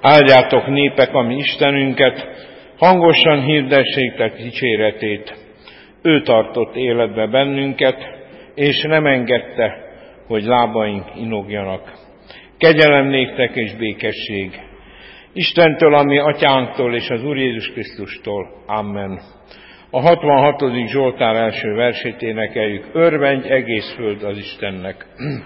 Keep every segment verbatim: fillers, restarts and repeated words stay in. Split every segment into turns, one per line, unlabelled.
Áldjátok népek a mi Istenünket, hangosan hirdessétek dicséretét. Ő tartott életbe bennünket, és nem engedte, hogy lábaink inogjanak. Kegyelem néktek és békesség Istentől, a mi atyánktól és az Úr Jézus Krisztustól. Amen. A hatvanhatodik Zsoltár első versét énekeljük. Örvendj egész föld az Istennek.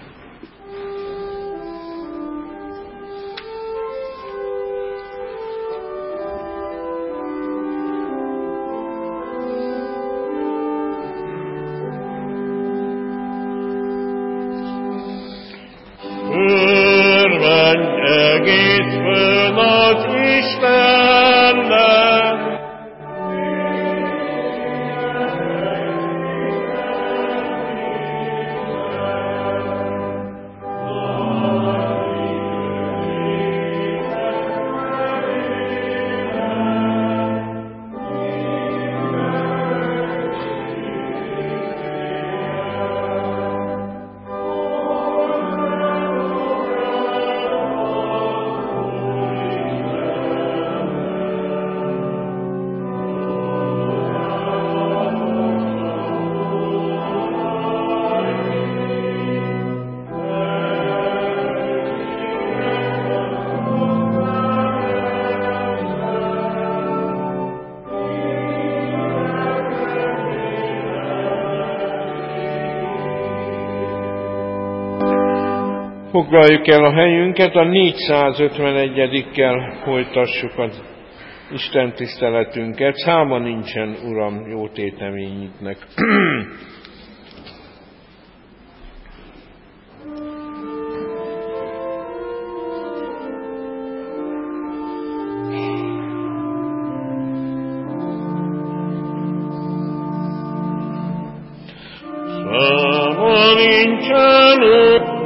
Foglaljuk el a helyünket, a négyszázötvenegyedikkel folytassuk az Isten tiszteletünket. Száma nincsen, Uram, jó téteményidnek. Száma nincsen,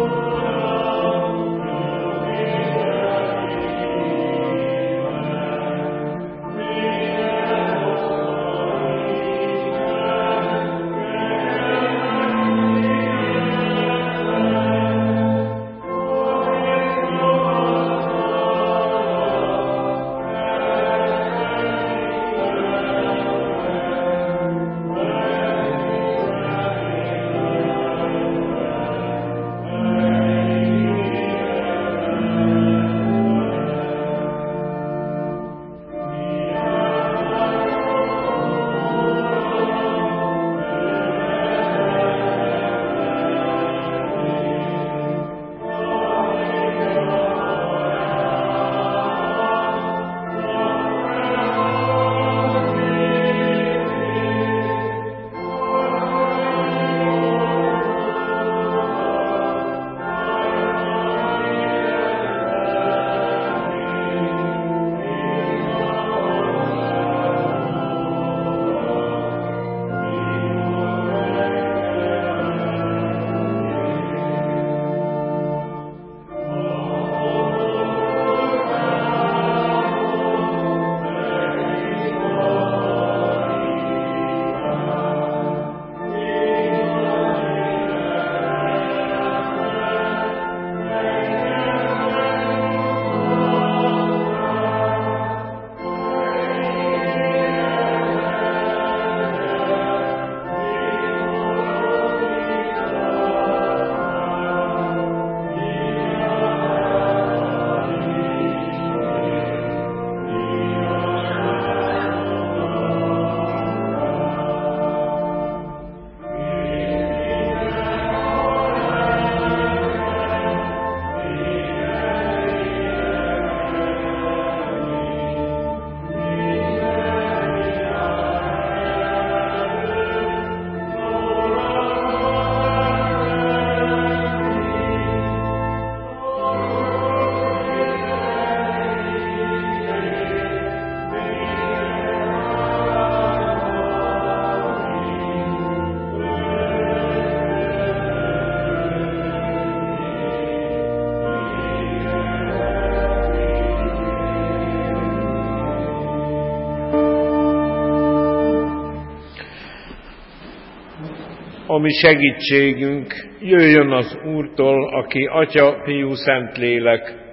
a mi segítségünk jöjjön az Úrtól, aki Atya, Fiú, Szentlélek,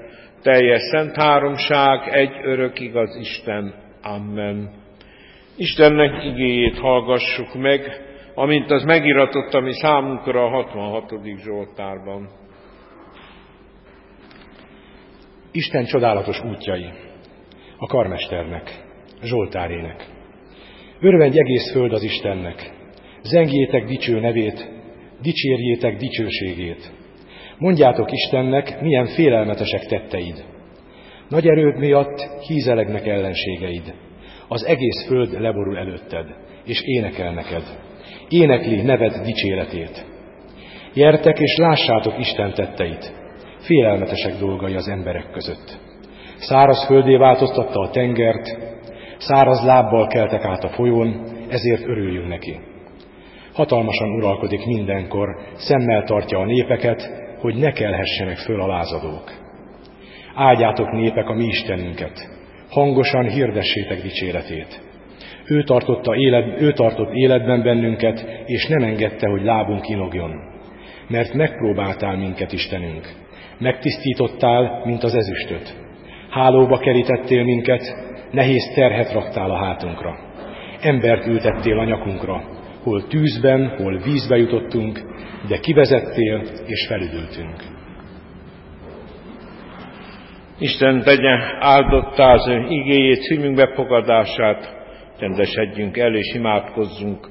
teljes szent háromság, egy örök igaz Isten. Amen. Istennek igéjét hallgassuk meg, amint az megiratott a mi számunkra a hatvanhatodik Zsoltárban.
Isten csodálatos útjai a karmesternek, Zsoltárének. Örvendj egész föld az Istennek, zengjétek dicső nevét, dicsérjétek dicsőségét. Mondjátok Istennek, milyen félelmetesek tetteid. Nagy erőd miatt hízelegnek ellenségeid. Az egész föld leborul előtted, és énekel neked. Énekli neved dicséretét. Gyertek és lássátok Isten tetteit. Félelmetesek dolgai az emberek között. Száraz földé változtatta a tengert, száraz lábbal keltek át a folyón, ezért örüljünk neki. Hatalmasan uralkodik mindenkor, szemmel tartja a népeket, hogy ne kelhessenek föl a lázadók. Áldjátok népek a mi Istenünket, hangosan hirdessétek dicséretét. Ő, tartotta élet, ő tartott életben bennünket, és nem engedte, hogy lábunk inogjon. Mert megpróbáltál minket, Istenünk, megtisztítottál, mint az ezüstöt. Hálóba kerítettél minket, nehéz terhet raktál a hátunkra. Embert ültettél a nyakunkra, hol tűzben, hol vízbe jutottunk, de kivezettél és felüdültünk.
Isten tegye áldottá az ő igéjét, szívünk befogadását, rendesedjünk el és imádkozzunk.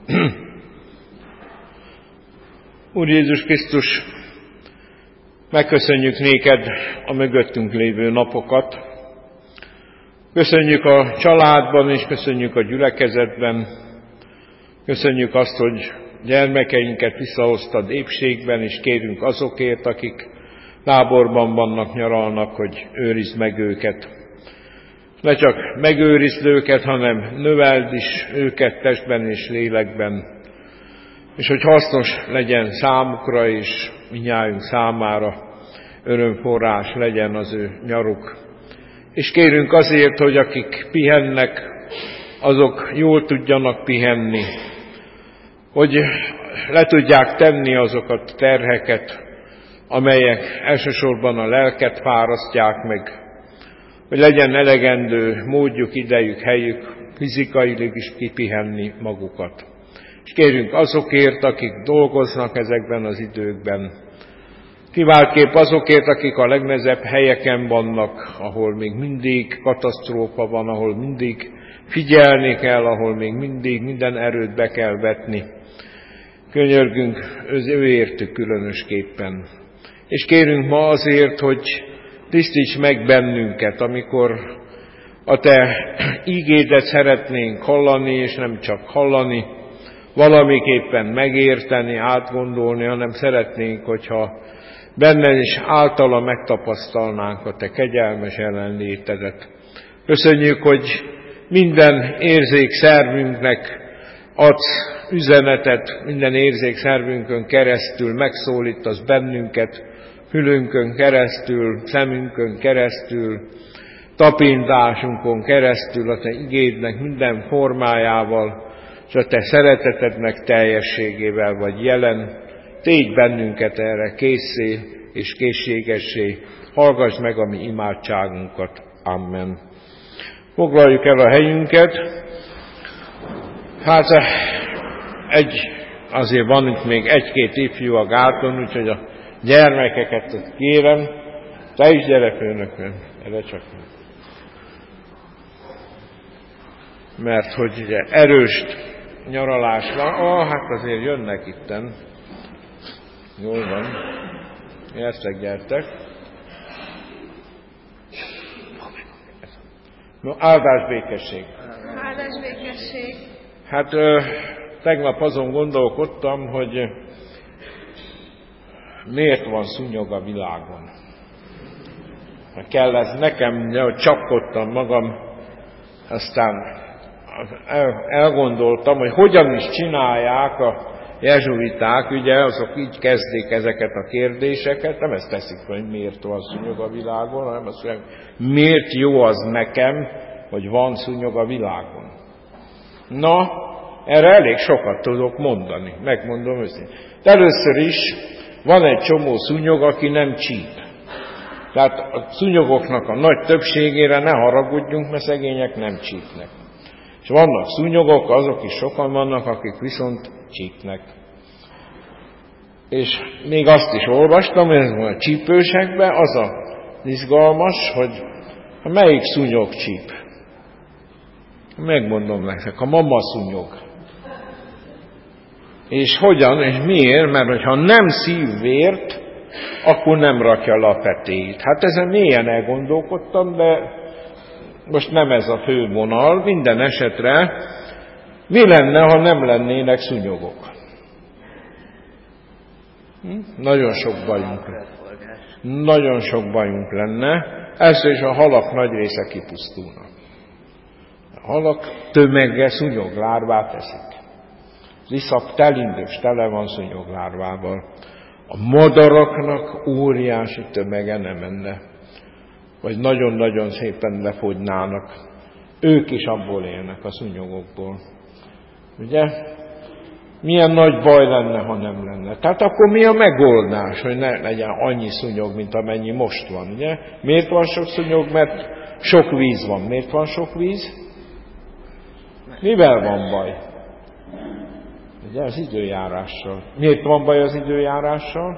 Úr Jézus Krisztus, megköszönjük néked a mögöttünk lévő napokat. Köszönjük a családban és köszönjük a gyülekezetben. Köszönjük azt, hogy gyermekeinket visszahoztad épségben, és kérünk azokért, akik táborban vannak, nyaralnak, hogy őrizd meg őket. Ne csak megőrizd őket, hanem növeld is őket testben és lélekben, és hogy hasznos legyen számukra és mindnyájunk számára, örömforrás legyen az ő nyaruk. És kérünk azért, hogy akik pihennek, azok jól tudjanak pihenni, hogy le tudják tenni azokat a terheket, amelyek elsősorban a lelket fárasztják meg, hogy legyen elegendő módjuk, idejük, helyük fizikailag is kipihenni magukat. És kérünk azokért, akik dolgoznak ezekben az időkben, kiváltképp azokért, akik a legnehezebb helyeken vannak, ahol még mindig katasztrófa van, ahol mindig figyelni kell, ahol még mindig minden erőt be kell vetni. Könyörgünk őértük különösképpen. És kérünk ma azért, hogy tisztíts meg bennünket, amikor a te ígédet szeretnénk hallani, és nem csak hallani, valamiképpen megérteni, átgondolni, hanem szeretnénk, hogyha benned is általa megtapasztalnánk a te kegyelmes jelenlétedet. Köszönjük, hogy minden érzékszervünknek adsz üzenetet, minden érzékszervünkön keresztül megszólítasz bennünket, fülünkön keresztül, szemünkön keresztül, tapintásunkon keresztül, a te igédnek minden formájával, és a te szeretetednek teljességével vagy jelen. Tégy bennünket erre készé és készségessé, hallgass meg a mi imádságunkat. Amen. Foglaljuk el a helyünket. Hát egy, azért van itt még egy-két ifjú a gáton, úgyhogy a gyermekeket kérem. Te is gyere, főnökön, erre csak nem. Mert hogy ugye erős nyaralás van, ah, hát azért jönnek itten. Jól van. Gyertek, gyertek. No, áldás békesség.
Áldás békesség.
Hát ö, tegnap azon gondolkodtam, hogy miért van szúnyog a világon. Kell ez nekem, hogy csapkodtam magam, aztán el, elgondoltam, hogy hogyan is csinálják a jezsuiták, ugye, azok így kezdik ezeket a kérdéseket, nem ezt teszik, hogy miért van szúnyog a világon, hanem azt mondják, miért jó az nekem, hogy van szúnyog a világon. Na, erre elég sokat tudok mondani, megmondom őszintén. Először is van egy csomó szúnyog, aki nem csíp. Tehát a szúnyogoknak a nagy többségére ne haragudjunk, mert szegények nem csípnek. És vannak szúnyogok, azok is sokan vannak, akik viszont csípnek. És még azt is olvastam, hogy a csípősekben az a izgalmas, hogy melyik szúnyog csíp. Megmondom nektek, a mama szúnyog. És hogyan, és miért? Mert ha nem szív vért, akkor nem rakja le a petéit. Hát ezen mélyen elgondolkodtam, de most nem ez a fő vonal. Minden esetre mi lenne, ha nem lennének szúnyogok? Hm? Nagyon sok bajunk lenne. Nagyon sok bajunk lenne. Először is a halak nagy része kipusztulna. A halak tömege szúnyoglárvát eszik. Az iszap telindős, tele van szúnyoglárvával. A madaraknak óriási tömege nem menne. Vagy nagyon-nagyon szépen lefogynának. Ők is abból élnek, a szúnyogokból. Ugye? Milyen nagy baj lenne, ha nem lenne. Tehát akkor mi a megoldás, hogy ne legyen annyi szúnyog, mint amennyi most van, ugye? Miért van sok szúnyog? Mert sok víz van. Miért van sok víz? Mivel van baj? Ugye az időjárással. Miért van baj az időjárással?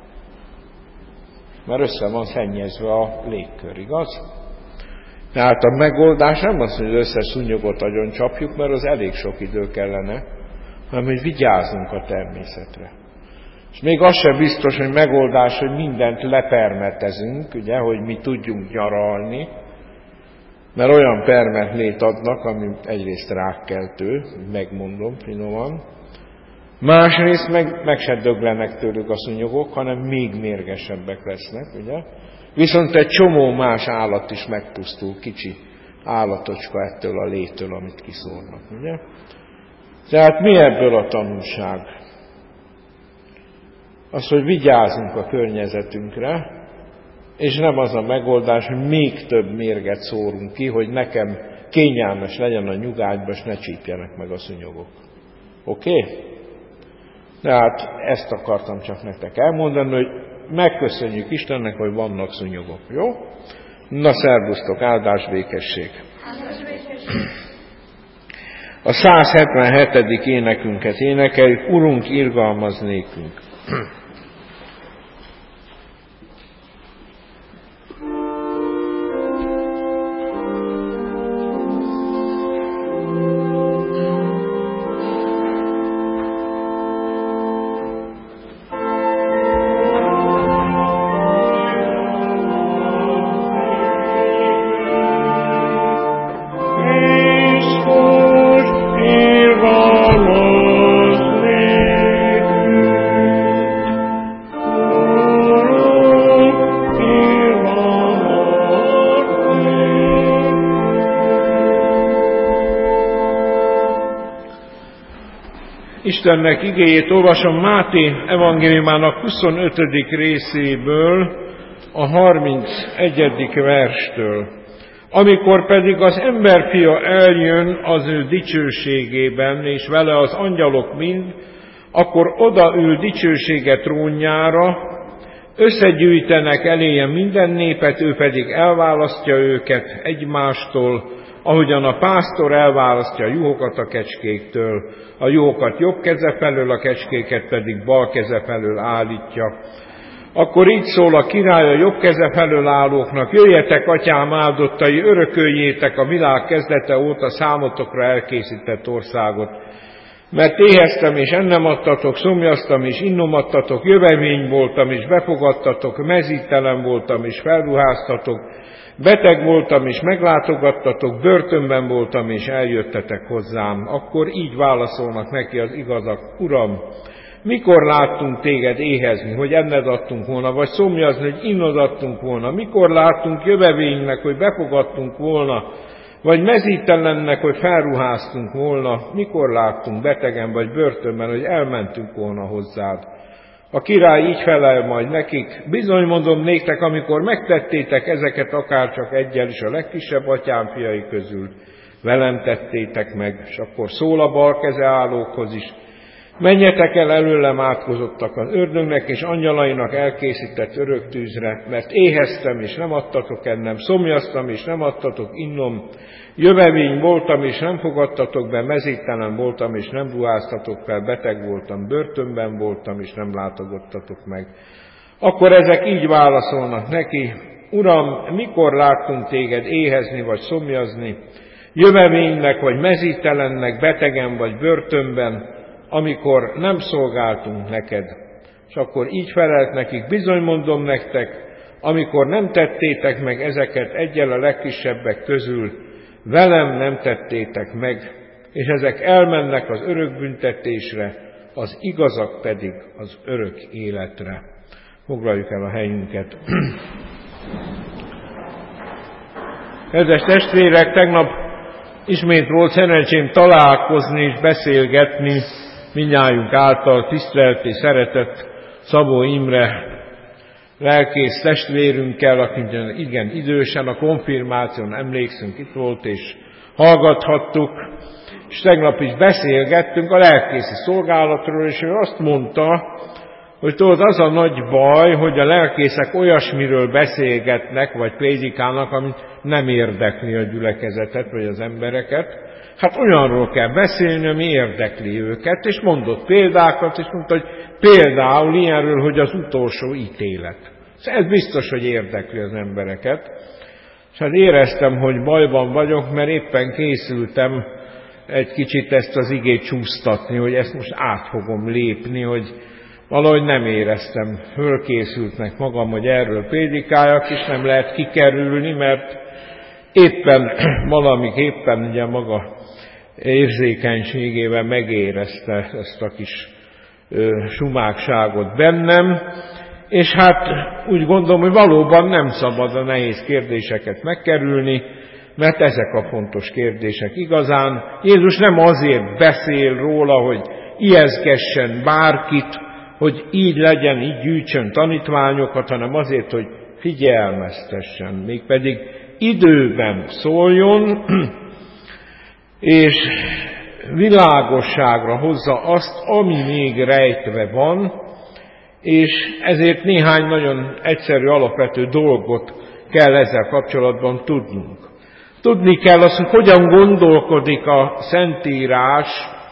Mert össze van szennyezve a légkör, igaz? Tehát a megoldás nem az, hogy összes szúnyogot agyon csapjuk, mert az elég sok idő kellene, hanem hogy vigyázzunk a természetre. És még az sem biztos, hogy megoldás, hogy mindent lepermetezünk, ugye, hogy mi tudjunk nyaralni, mert olyan permetlét adnak, ami egyrészt rákkeltő, megmondom finoman, másrészt meg, meg se döglenek tőlük a szúnyogok, hanem még mérgesebbek lesznek, ugye? Viszont egy csomó más állat is megpusztul, kicsi állatocska ettől a létől, amit kiszórnak, ugye? Tehát mi ebből a tanulság? Az, hogy vigyázzunk a környezetünkre, és nem az a megoldás, hogy még több mérget szórunk ki, hogy nekem kényelmes legyen a nyugágyba, és ne csípjenek meg a szúnyogok. Oké? Okay? Tehát ezt akartam csak nektek elmondani, hogy megköszönjük Istennek, hogy vannak szúnyogok. Jó? Na, szervusztok, áldás, békesség! A száz hetvenhetedik énekünket énekeljük, Urunk, irgalmazz nékünk. Istennek igéjét olvasom Máté evangéliumának huszonötödik részéből, a harmincegyedik verstől. Amikor pedig az emberfia eljön az ő dicsőségében, és vele az angyalok mind, akkor odaül dicsősége trónjára, összegyűjtenek eléje minden népet, ő pedig elválasztja őket egymástól, ahogyan a pásztor elválasztja a juhokat a kecskéktől, a juhokat jobb keze felől, a kecskéket pedig bal keze felől állítja. Akkor így szól a király a jobb keze felől állóknak: jöjjetek, atyám áldottai, örököljétek a világ kezdete óta számotokra elkészített országot. Mert éheztem, és ennem adtatok, szomjaztam, és innom adtatok, jövevény voltam, és befogadtatok, mezítelen voltam, és felruháztatok, beteg voltam, és meglátogattatok, börtönben voltam, és eljöttetek hozzám. Akkor így válaszolnak neki az igazak: Uram, mikor láttunk téged éhezni, hogy enned adtunk volna, vagy szomjazni, hogy innod adtunk volna? Mikor láttunk jövevénynek, hogy befogadtunk volna, vagy mezítelennek, hogy felruháztunk volna? Mikor láttunk betegen vagy börtönben, hogy elmentünk volna hozzád? A király így felel majd nekik: bizony mondom néktek, amikor megtettétek ezeket akárcsak eggyel is a legkisebb atyám fiai közül, velem tettétek meg. És akkor szól a bal keze állókhoz is: Menjetek el előlem átkozottak az ördögnek és angyalainak elkészített örök tűzre, mert éheztem és nem adtatok ennem, szomjaztam és nem adtatok innom, jövevény voltam és nem fogadtatok be, mezítelen voltam és nem ruháztatok fel, beteg voltam, börtönben voltam és nem látogattatok meg. Akkor ezek így válaszolnak neki: Uram, mikor láttunk téged éhezni vagy szomjazni, jövevénynek vagy mezítelennek, betegen vagy börtönben, amikor nem szolgáltunk neked? És akkor így felelt nekik: bizony mondom nektek, amikor nem tettétek meg ezeket egyel a legkisebbek közül, velem nem tettétek meg, és ezek elmennek az örök büntetésre, az igazak pedig az örök életre. Foglaljuk el a helyünket. Kedves testvérek, tegnap ismét volt szerencsém találkozni és beszélgetni mindnyájunk által tisztelt és szeretett Szabó Imre lelkész testvérünkkel, aki igen idősen a konfirmáción emlékszünk, itt volt és hallgathattuk, és tegnap is beszélgettünk a lelkészi szolgálatról, és ő azt mondta, hogy tudod, az a nagy baj, hogy a lelkészek olyasmiről beszélgetnek, vagy prédikálnak, amit nem érdekli a gyülekezetet, vagy az embereket. Hát olyanról kell beszélni, ami érdekli őket, és mondott példákat, és mondta, hogy például ilyenről, hogy az utolsó ítélet. Ez biztos, hogy érdekli az embereket. És hát éreztem, hogy bajban vagyok, mert éppen készültem egy kicsit ezt az igét csúsztatni, hogy ezt most át fogom lépni, hogy valahogy nem éreztem fölkészültnek magam, hogy erről prédikáljak, és nem lehet kikerülni, mert éppen valamik éppen ugye maga érzékenységében megérezte ezt a kis ö, sumákságot bennem, és hát úgy gondolom, hogy valóban nem szabad a nehéz kérdéseket megkerülni, mert ezek a fontos kérdések igazán. Jézus nem azért beszél róla, hogy ijeszgessen bárkit, hogy így legyen, így gyűjtsön tanítványokat, hanem azért, hogy figyelmeztessen, mégpedig időben szóljon, és világosságra hozza azt, ami még rejtve van, és ezért néhány nagyon egyszerű, alapvető dolgot kell ezzel kapcsolatban tudnunk. Tudni kell azt, hogy hogyan gondolkodik a Szentírás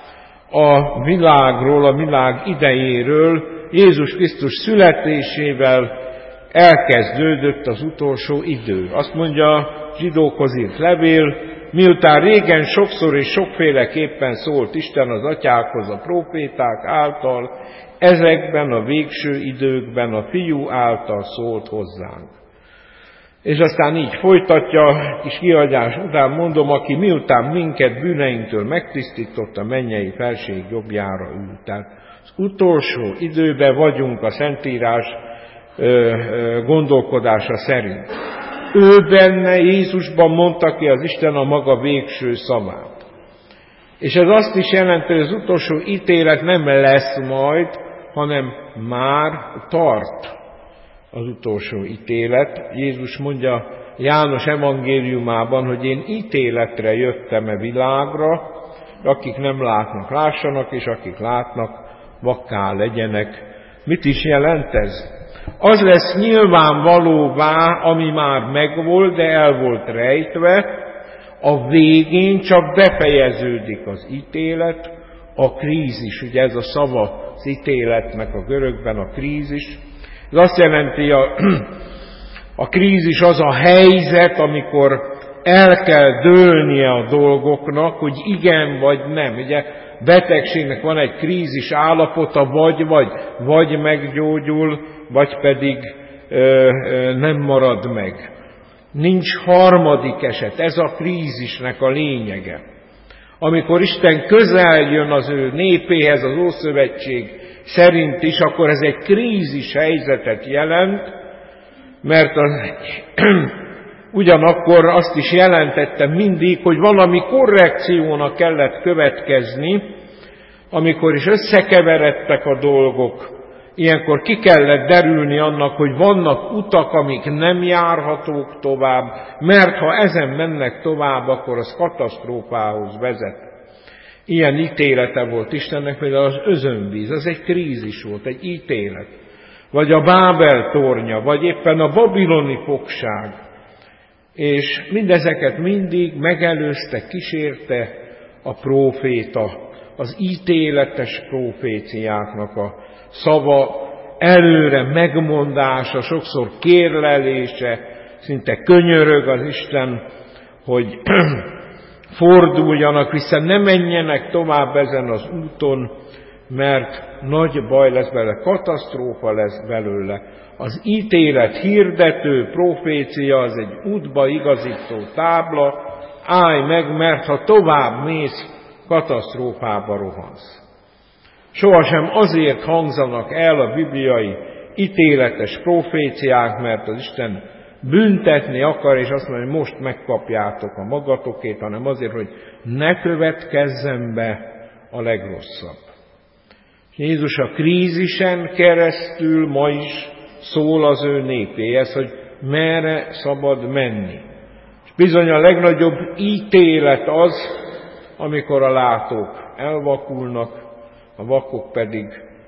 a világról, a világ idejéről. Jézus Krisztus születésével elkezdődött az utolsó idő. Azt mondja a zsidókhoz írt levél: miután régen sokszor és sokféleképpen szólt Isten az atyákhoz a próféták által, ezekben a végső időkben a Fiú által szólt hozzánk. És aztán így folytatja, kis kihagyás után mondom, aki miután minket bűneinktől megtisztított, a mennyei felség jobbjára ült. Tehát az utolsó időben vagyunk a Szentírás ö, ö, gondolkodása szerint. Ő benne, Jézusban mondta ki az Isten a maga végső szavát. És ez azt is jelenti, hogy az utolsó ítélet nem lesz majd, hanem már tart az utolsó ítélet. Jézus mondja János evangéliumában, hogy én ítéletre jöttem e világra, akik nem látnak, lássanak, és akik látnak, vakká legyenek. Mit is jelent ez? Az lesz nyilvánvalóvá, ami már megvolt, de el volt rejtve, a végén csak befejeződik az ítélet, a krízis, ugye ez a szava az ítéletnek a görögben, a krízis. Ez azt jelenti, a, a krízis az a helyzet, amikor el kell dőlnie a dolgoknak, hogy igen vagy nem. Ugye betegségnek van egy krízis állapota, vagy, vagy, vagy meggyógyul, vagy pedig ö, ö, nem marad meg. Nincs harmadik eset, ez a krízisnek a lényege. Amikor Isten közel jön az ő népéhez, az Ószövetség szerint is, akkor ez egy krízis helyzetet jelent, mert az, ugyanakkor azt is jelentette mindig, hogy valami korrekciónak kellett következni, amikor is összekeveredtek a dolgok. Ilyenkor ki kellett derülni annak, hogy vannak utak, amik nem járhatók tovább, mert ha ezen mennek tovább, akkor az katasztrófához vezet. Ilyen ítélete volt Istennek, például az özönvíz, az egy krízis volt, egy ítélet. Vagy a Bábel tornya, vagy éppen a babiloni fogság. És mindezeket mindig megelőzte, kísérte a próféta, az ítéletes proféciáknak a szava, előre megmondása, sokszor kérlelése, szinte könyörög az Isten, hogy forduljanak vissza, ne menjenek tovább ezen az úton, mert nagy baj lesz belőle, katasztrófa lesz belőle. Az ítélet hirdető profécia az egy útba igazító tábla, állj meg, mert ha tovább mész, katasztrófába rohansz. Sohasem azért hangzanak el a bibliai ítéletes proféciák, mert az Isten büntetni akar, és azt mondja, hogy most megkapjátok a magatokét, hanem azért, hogy ne következzen be a legrosszabb. Jézus a krízisen keresztül ma is szól az ő népéhez, hogy merre szabad menni. És bizony a legnagyobb ítélet az, amikor a látók elvakulnak, a vakok pedig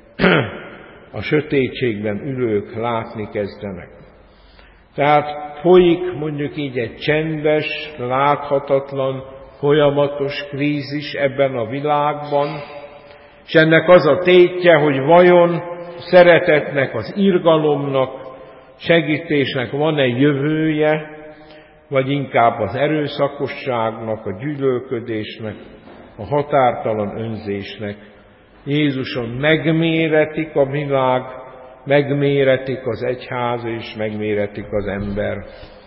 a sötétségben ülők látni kezdenek. Tehát folyik mondjuk így egy csendes, láthatatlan, folyamatos krízis ebben a világban, és ennek az a tétje, hogy vajon szeretetnek, az irgalomnak, segítésnek van-e jövője, vagy inkább az erőszakosságnak, a gyűlölködésnek, a határtalan önzésnek. Jézuson megméretik a világ, megméretik az egyház, és megméretik az ember.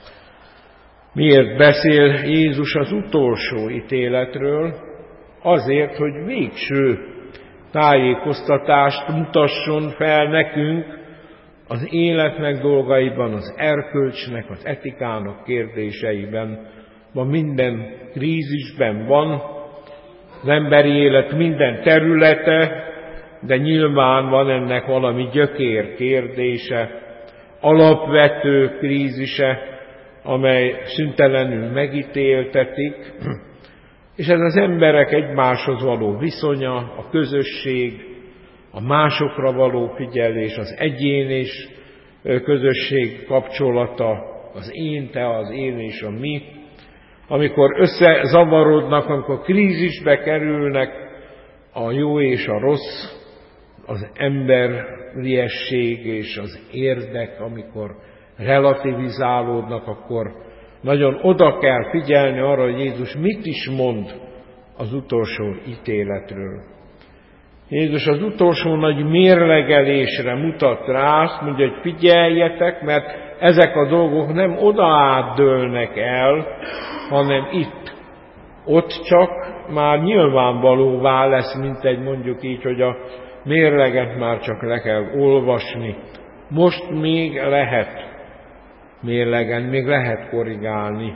Miért beszél Jézus az utolsó ítéletről? Azért, hogy végső tájékoztatást mutasson fel nekünk az életnek dolgaiban, az erkölcsnek, az etikának kérdéseiben. Ma minden krízisben van, az emberi élet minden területe, de nyilván van ennek valami gyökér kérdése, alapvető krízise, amely szüntelenül megítéltetik, és ez az emberek egymáshoz való viszonya, a közösség, a másokra való figyelés, az egyén és közösség kapcsolata, az én, te, az én és a mi, amikor összezavarodnak, amikor krízisbe kerülnek a jó és a rossz, az emberiesség és az érdek, amikor relativizálódnak, akkor nagyon oda kell figyelni arra, hogy Jézus mit is mond az utolsó ítéletről. Jézus az utolsó nagy mérlegelésre mutat rá, azt mondja, hogy figyeljetek, mert ezek a dolgok nem oda átdőlnek el, hanem itt. Ott csak már nyilvánvalóvá lesz, mint egy mondjuk így, hogy a mérleget már csak le kell olvasni. Most még lehet mérlegen, még lehet korrigálni.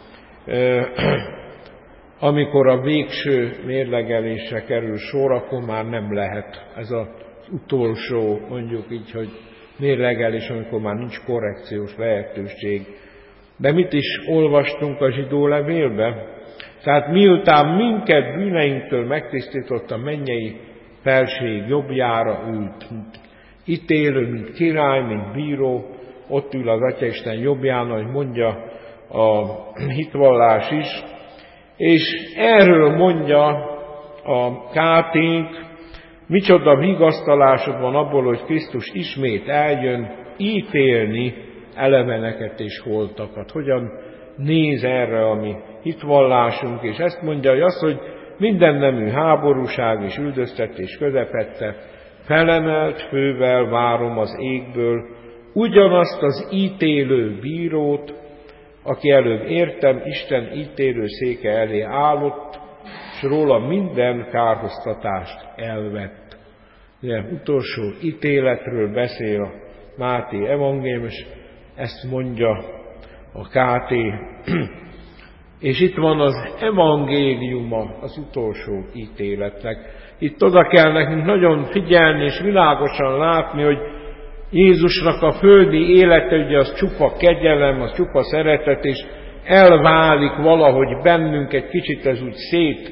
Amikor a végső mérlegelésre kerül sor, akkor már nem lehet. Ez az utolsó, mondjuk így, hogy mérlegelés, amikor már nincs korrekciós lehetőség. De mit is olvastunk a zsidó levélbe? Tehát miután minket bűneinktől megtisztított a mennyei felség jobbjára ült, mint ítélő, mint király, mint bíró, ott ül az Atyaisten jobbján, ahogy mondja a hitvallás is, és erről mondja a káténk, micsoda vigasztalásod van abból, hogy Krisztus ismét eljön ítélni eleveneket és holtakat. Hogyan néz erre a mi hitvallásunk, és ezt mondja, hogy az, hogy minden nemű háborúság és üldöztetés közepette felemelt fővel várom az égből ugyanazt az ítélő bírót, aki előbb értem Isten ítélő széke elé állott, és róla minden kárhoztatást elvett. Ugye, utolsó ítéletről beszél a Máté evangélium, és ezt mondja a ká té. És itt van az evangéliuma az utolsó ítéletnek. Itt oda kell nekünk nagyon figyelni és világosan látni, hogy Jézusnak a földi élete, ugye az csupa kegyelem, az csupa szeretet, és elválik valahogy bennünk, egy kicsit ez úgy szét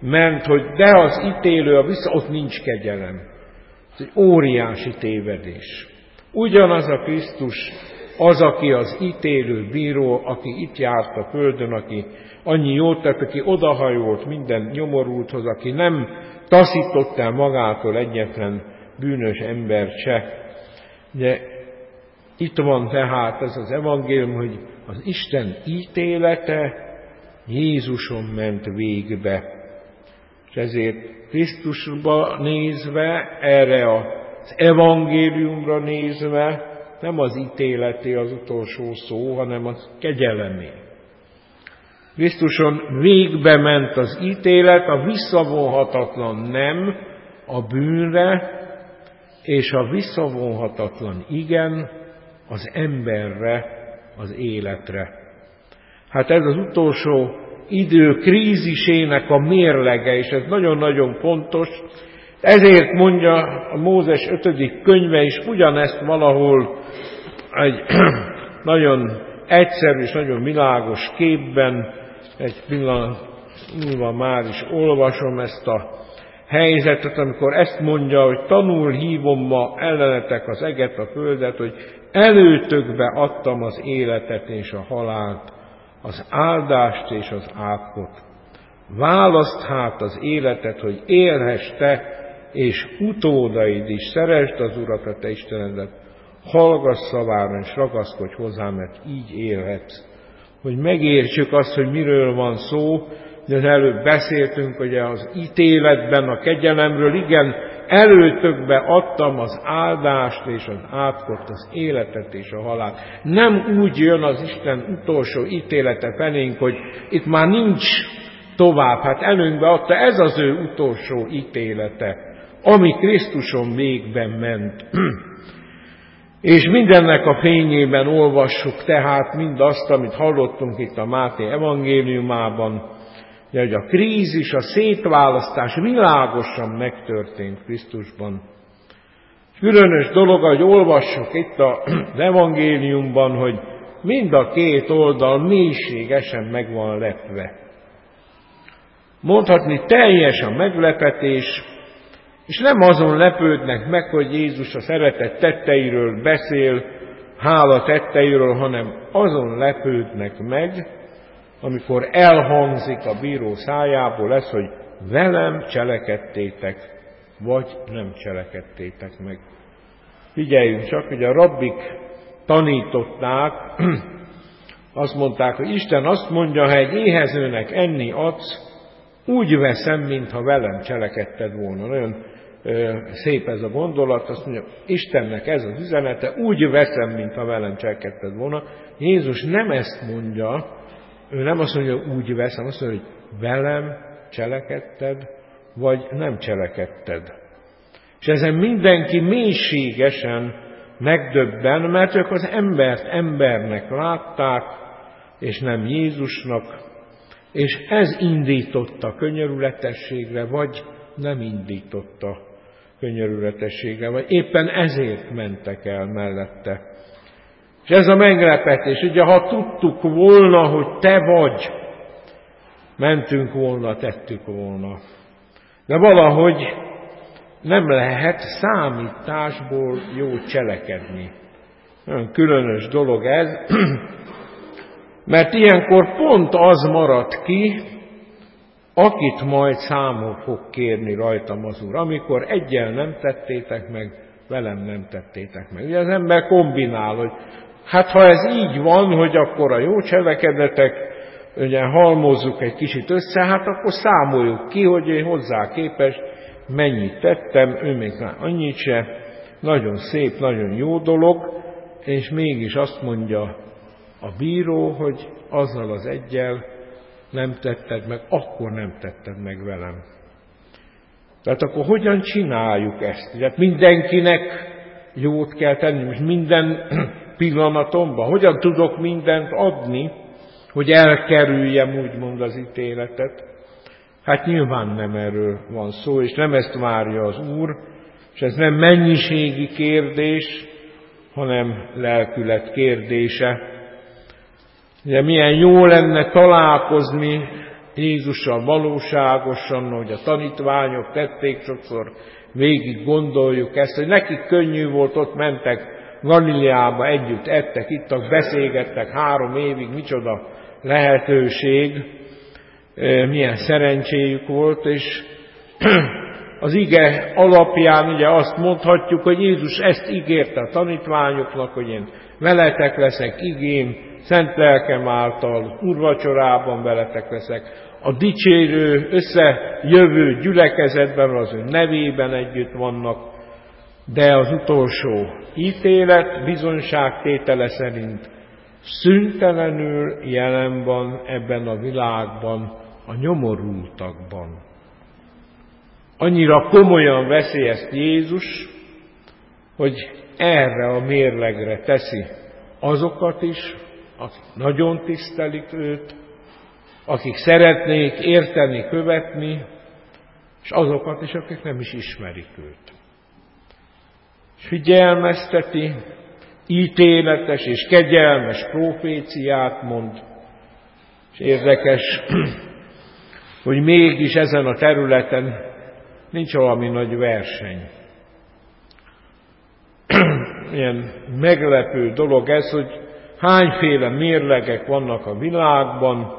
ment, hogy de az ítélő, a vissza, ott nincs kegyelem. Ez egy óriási tévedés. Ugyanaz a Krisztus, az, aki az ítélő bíró, aki itt járt a földön, aki annyi jót tett, aki odahajolt minden nyomorulthoz, aki nem taszított el magától egyetlen bűnös embert se. De itt van tehát ez az evangélium, hogy az Isten ítélete Jézuson ment végbe. És ezért Krisztusba nézve, erre az evangéliumra nézve, nem az ítéleté az utolsó szó, hanem az kegyelemé. Krisztuson végbe ment az ítélet, a visszavonhatatlan nem a bűnre, és a visszavonhatatlan igen az emberre, az életre. Hát ez az utolsó idő krízisének a mérlege, és ez nagyon-nagyon fontos. Ezért mondja a Mózes ötödik könyve is ugyanezt valahol egy nagyon egyszerű és nagyon világos képben, egy pillanat múlva már is olvasom ezt a helyzetet, amikor ezt mondja, hogy tanul hívom ma ellenetek az eget, a földet, hogy előtökbe adtam az életet és a halált, az áldást és az átkot. Válaszd hát az életet, hogy élhess te, és utódaid is, szeresd az Urat, a te Istenedet, hallgass szavára, és ragaszkodj hozzá, mert így élhetsz. Hogy megértsük azt, hogy miről van szó, de az előbb beszéltünk, hogy az ítéletben, a kegyelemről, igen, előtökbe adtam az áldást és az átkot, az életet és a halált. Nem úgy jön az Isten utolsó ítélete felénk, hogy itt már nincs tovább, hát előnkbe adta, ez az ő utolsó ítélete, ami Krisztuson végben ment. És mindennek a fényében olvassuk tehát mindazt, amit hallottunk itt a Máté evangéliumában, hogy a krízis, a szétválasztás világosan megtörtént Krisztusban. Különös dolog, hogy olvassuk itt az evangéliumban, hogy mind a két oldal mélységesen meg van lepve. Mondhatni teljes a meglepetés, és nem azon lepődnek meg, hogy Jézus a szeretet tetteiről beszél, hála tetteiről, hanem azon lepődnek meg, amikor elhangzik a bíró szájából ez, hogy velem cselekedtétek, vagy nem cselekedtétek meg. Figyeljünk csak, hogy a rabbik tanították, azt mondták, hogy Isten azt mondja, ha egy éhezőnek enni adsz, úgy veszem, mintha velem cselekedted volna. Nagyon ö, szép ez a gondolat, azt mondja, Istennek ez az üzenete, úgy veszem, mintha velem cselekedted volna. Jézus nem ezt mondja, ő nem azt mondja, hogy úgy veszem, azt mondja, hogy velem cselekedted, vagy nem cselekedted. És ezen mindenki mélységesen megdöbben, mert ők az embert embernek látták, és nem Jézusnak, és ez indította könyörületességre, vagy nem indította könyörületességre, vagy éppen ezért mentek el mellette. És ez a meglepetés, ugye ha tudtuk volna, hogy te vagy, mentünk volna, tettük volna. De valahogy nem lehet számításból jót cselekedni. Nagyon különös dolog ez, mert ilyenkor pont az marad ki, akit majd számon fog kérni rajtam az Úr. Amikor egyel nem tettétek meg, velem nem tettétek meg. Ugye az ember kombinál, hogy hát ha ez így van, hogy akkor a jó cselekedetek, ugye halmozzuk egy kicsit össze, hát akkor számoljuk ki, hogy én hozzá képest mennyit tettem, ő még már annyit se. Nagyon szép, nagyon jó dolog, és mégis azt mondja a bíró, hogy azzal az egyel nem tetted meg, akkor nem tetted meg velem. Tehát akkor hogyan csináljuk ezt? Tehát mindenkinek jót kell tenni, most minden pillanatomban. Hogyan tudok mindent adni, hogy elkerüljem úgymond az ítéletet? Hát nyilván nem erről van szó, és nem ezt várja az Úr, és ez nem mennyiségi kérdés, hanem lelkület kérdése. Ugye milyen jó lenne találkozni Jézussal valóságosan, hogy a tanítványok tették, sokszor végig gondoljuk ezt, hogy nekik könnyű volt, ott mentek Galileába, együtt ettek, ittak, beszélgettek három évig, micsoda lehetőség, milyen szerencséjük volt, és az ige alapján ugye azt mondhatjuk, hogy Jézus ezt ígérte a tanítványoknak, hogy én veletek leszek, igém, szent lelkem által, úrvacsorában veletek leszek, a dicsérő, összejövő gyülekezetben, az ő nevében együtt vannak, de az utolsó ítélet bizonyságtétele szerint szüntelenül jelen van ebben a világban, a nyomorultakban. Annyira komolyan veszi ezt Jézus, hogy erre a mérlegre teszi azokat is, akik nagyon tisztelik őt, akik szeretnék érteni, követni, és azokat is, akik nem is ismerik őt. És figyelmezteti, ítéletes és kegyelmes proféciát mond, és érdekes, hogy mégis ezen a területen nincs valami nagy verseny. Ilyen meglepő dolog ez, hogy hányféle mérlegek vannak a világban,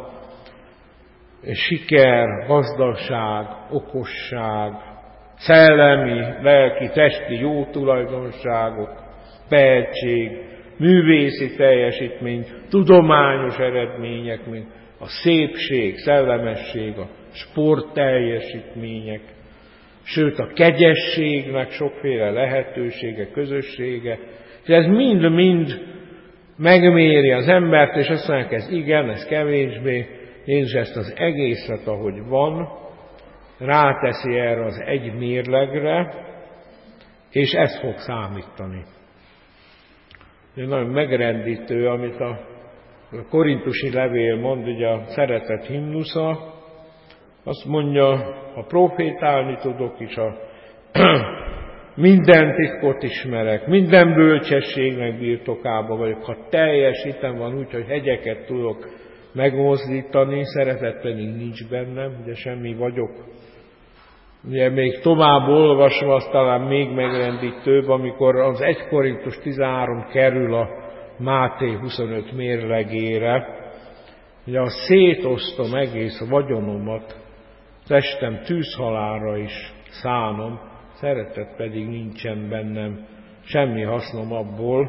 siker, gazdagság, okosság, szellemi, lelki, testi jó tulajdonságok, tehetség, művészi teljesítmény, tudományos eredmények, mint a szépség, szellemesség, a sport teljesítmények, sőt a kegyességnek sokféle lehetősége, közössége, és ez mind-mind megméri az embert, és azt mondják, ez igen, ez kevésbé. Jézus ezt az egészet, ahogy van, ráteszi erre az egy mérlegre, és ez fog számítani. Ez nagyon megrendítő, amit a korintusi levél mond, ugye a szeretet himnusza, azt mondja, ha profétálni tudok is, a minden titkot ismerek, minden bölcsességnek birtokában vagyok, ha teljes hitem van úgy, hogy hegyeket tudok megmozdítani, szeretet pedig nincs bennem, ugye semmi vagyok. Ugye még tovább olvasva, az talán még megrendítőbb, amikor az egy Korintus tizenhárom kerül a Máté huszonöt mérlegére, ugye ha szétosztom egész vagyonomat, testem tűzhalálra is szánom, szeretet pedig nincsen bennem, semmi hasznom abból.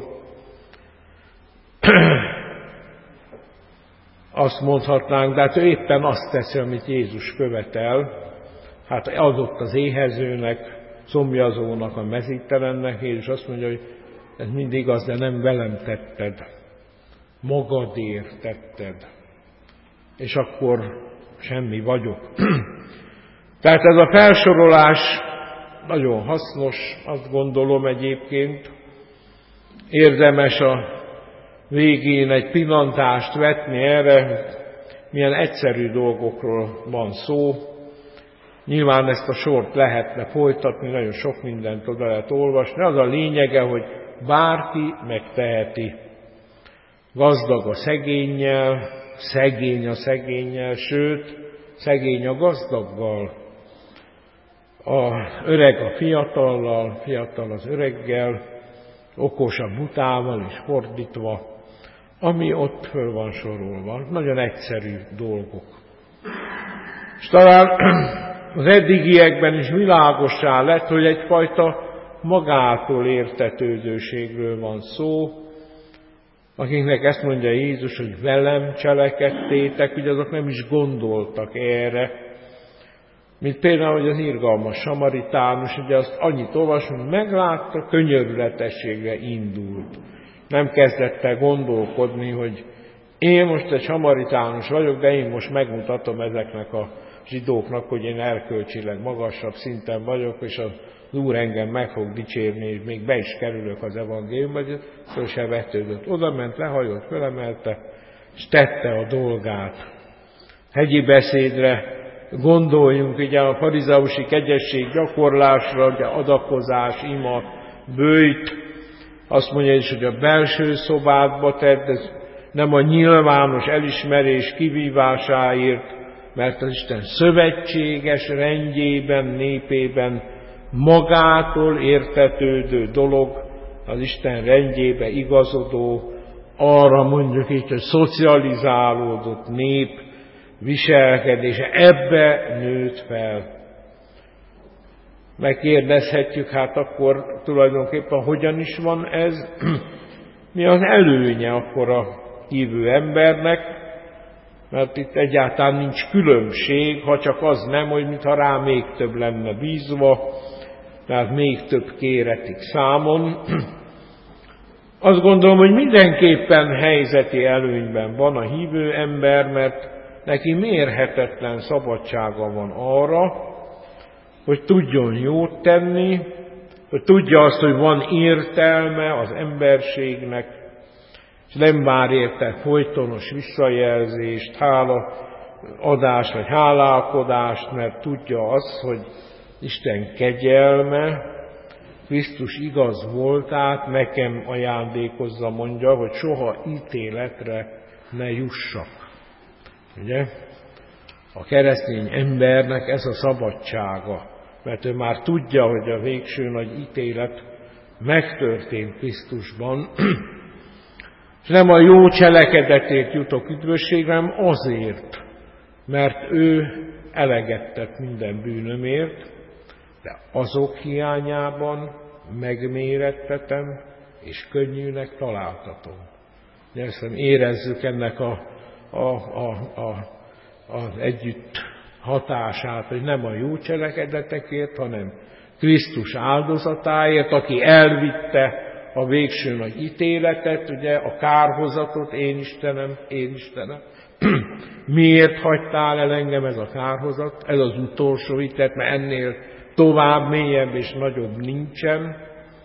Azt mondhatnánk, de hát ő éppen azt teszi, amit Jézus követel, hát adott az éhezőnek, szomjazónak, a mezítelennek, Jézus azt mondja, hogy ez mind igaz, de nem velem tetted, magadért tetted, és akkor semmi vagyok. Tehát ez a felsorolás nagyon hasznos, azt gondolom egyébként, érdemes a végén egy pillantást vetni erre, milyen egyszerű dolgokról van szó. Nyilván ezt a sort lehetne folytatni, nagyon sok mindent oda lehet olvasni. Az a lényege, hogy bárki megteheti. Gazdag a szegénnyel, szegény a szegénnyel, sőt, szegény a gazdaggal. A öreg a fiatallal, fiatal az öreggel, okos a butával és fordítva, ami ott föl van sorolva. Nagyon egyszerű dolgok. És talán az eddigiekben is világossá lett, hogy egyfajta magától értetődőségről van szó, akiknek ezt mondja Jézus, hogy velem cselekedtétek, ugye azok nem is gondoltak erre, mint például, hogy az irgalmas samaritánus, ugye azt annyit olvasunk, meglátta, könyörületességre indult. Nem kezdett el gondolkodni, hogy én most egy samaritánus vagyok, de én most megmutatom ezeknek a zsidóknak, hogy én erkölcsileg magasabb szinten vagyok, és az Úr engem meg fog dicsérni, és még be is kerülök az evangéliumba, hogy föl se vetődött. Oda ment, lehajolt, fölemelte, és tette a dolgát. Hegyi beszédre gondoljunk, ugye a farizeusi kegyesség gyakorlásra, ugye adakozás, ima, bőjt, azt mondja is, hogy a belső szobádba tedd, ez nem a nyilvános elismerés kivívásáért mert az Isten szövetséges rendjében, népében magától értetődő dolog, az Isten rendjébe igazodó, arra mondjuk így, hogy szocializálódott nép viselkedése, ebbe nőtt fel. Megkérdezhetjük, hát akkor tulajdonképpen hogyan is van ez? Mi az előnye akkor a hívő embernek? Mert itt egyáltalán nincs különbség, ha csak az nem, hogy mintha rá még több lenne bízva, tehát még több kéretik számon. Azt gondolom, hogy mindenképpen helyzeti előnyben van a hívő ember, mert neki mérhetetlen szabadsága van arra, hogy tudjon jót tenni, hogy tudja azt, hogy van értelme az emberségnek, és nem vár érte folytonos visszajelzést, hálaadást vagy hálálkodást, mert tudja azt, hogy Isten kegyelme, Krisztus igaz voltát nekem ajándékozza, mondja, hogy soha ítéletre ne jussak. Ugye? A keresztény embernek ez a szabadsága, mert ő már tudja, hogy a végső nagy ítélet megtörtént Krisztusban, és nem a jó cselekedetért jutok üdvösségre, hanem azért, mert ő eleget tett minden bűnömért, de azok hiányában megmérettetem, és könnyűnek találtatom. De ezt érezzük ennek a, a, a, a, az együtt hatását, hogy nem a jó cselekedetekért, hanem Krisztus áldozatáért, aki elvitte a végső nagy ítéletet, ugye a kárhozatot, én Istenem, én Istenem. Miért hagytál el engem ez a kárhozat? Ez az utolsó ítélet, mert ennél tovább, mélyebb és nagyobb nincsen.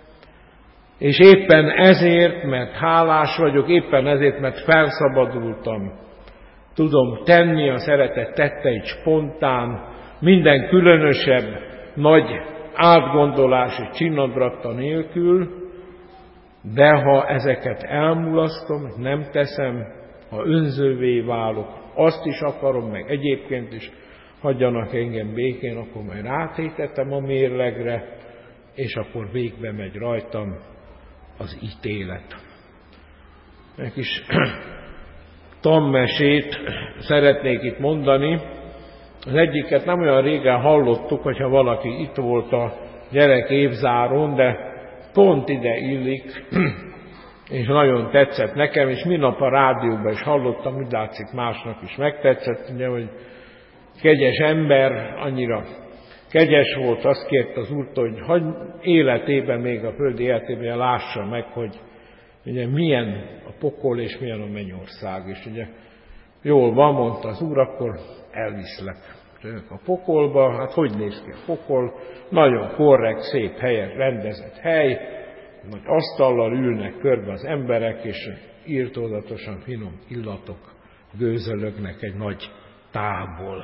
És éppen ezért, mert hálás vagyok, éppen ezért, mert felszabadultam, tudom tenni a szeretet tetteit spontán, minden különösebb, nagy átgondolás és csinadratta nélkül, de ha ezeket elmulasztom, nem teszem, ha önzővé válok, azt is akarom, meg egyébként is hagyjanak engem békén, akkor majd rátétetem a mérlegre, és akkor végbe megy rajtam az ítélet. Egy kis tanmesét szeretnék itt mondani. Az egyiket nem olyan régen hallottuk, hogyha valaki itt volt a gyerek évzáron, de pont ide illik, és nagyon tetszett nekem, és minap a rádióban is hallottam, úgy látszik másnak is megtetszett, ugye, hogy kegyes ember, annyira kegyes volt, azt kért az Úrtól, hogy hagy életében, még a földi életében lássa meg, hogy ugye milyen a pokol és milyen a mennyország. És ugye jól van, mondta az Úr, akkor elviszlek a pokolba. Hát hogy néz ki a pokol? Nagyon korrekt, szép, helyes, rendezett hely, nagy asztallal ülnek körbe az emberek, és irtózatosan finom illatok gőzölögnek egy nagy tálból.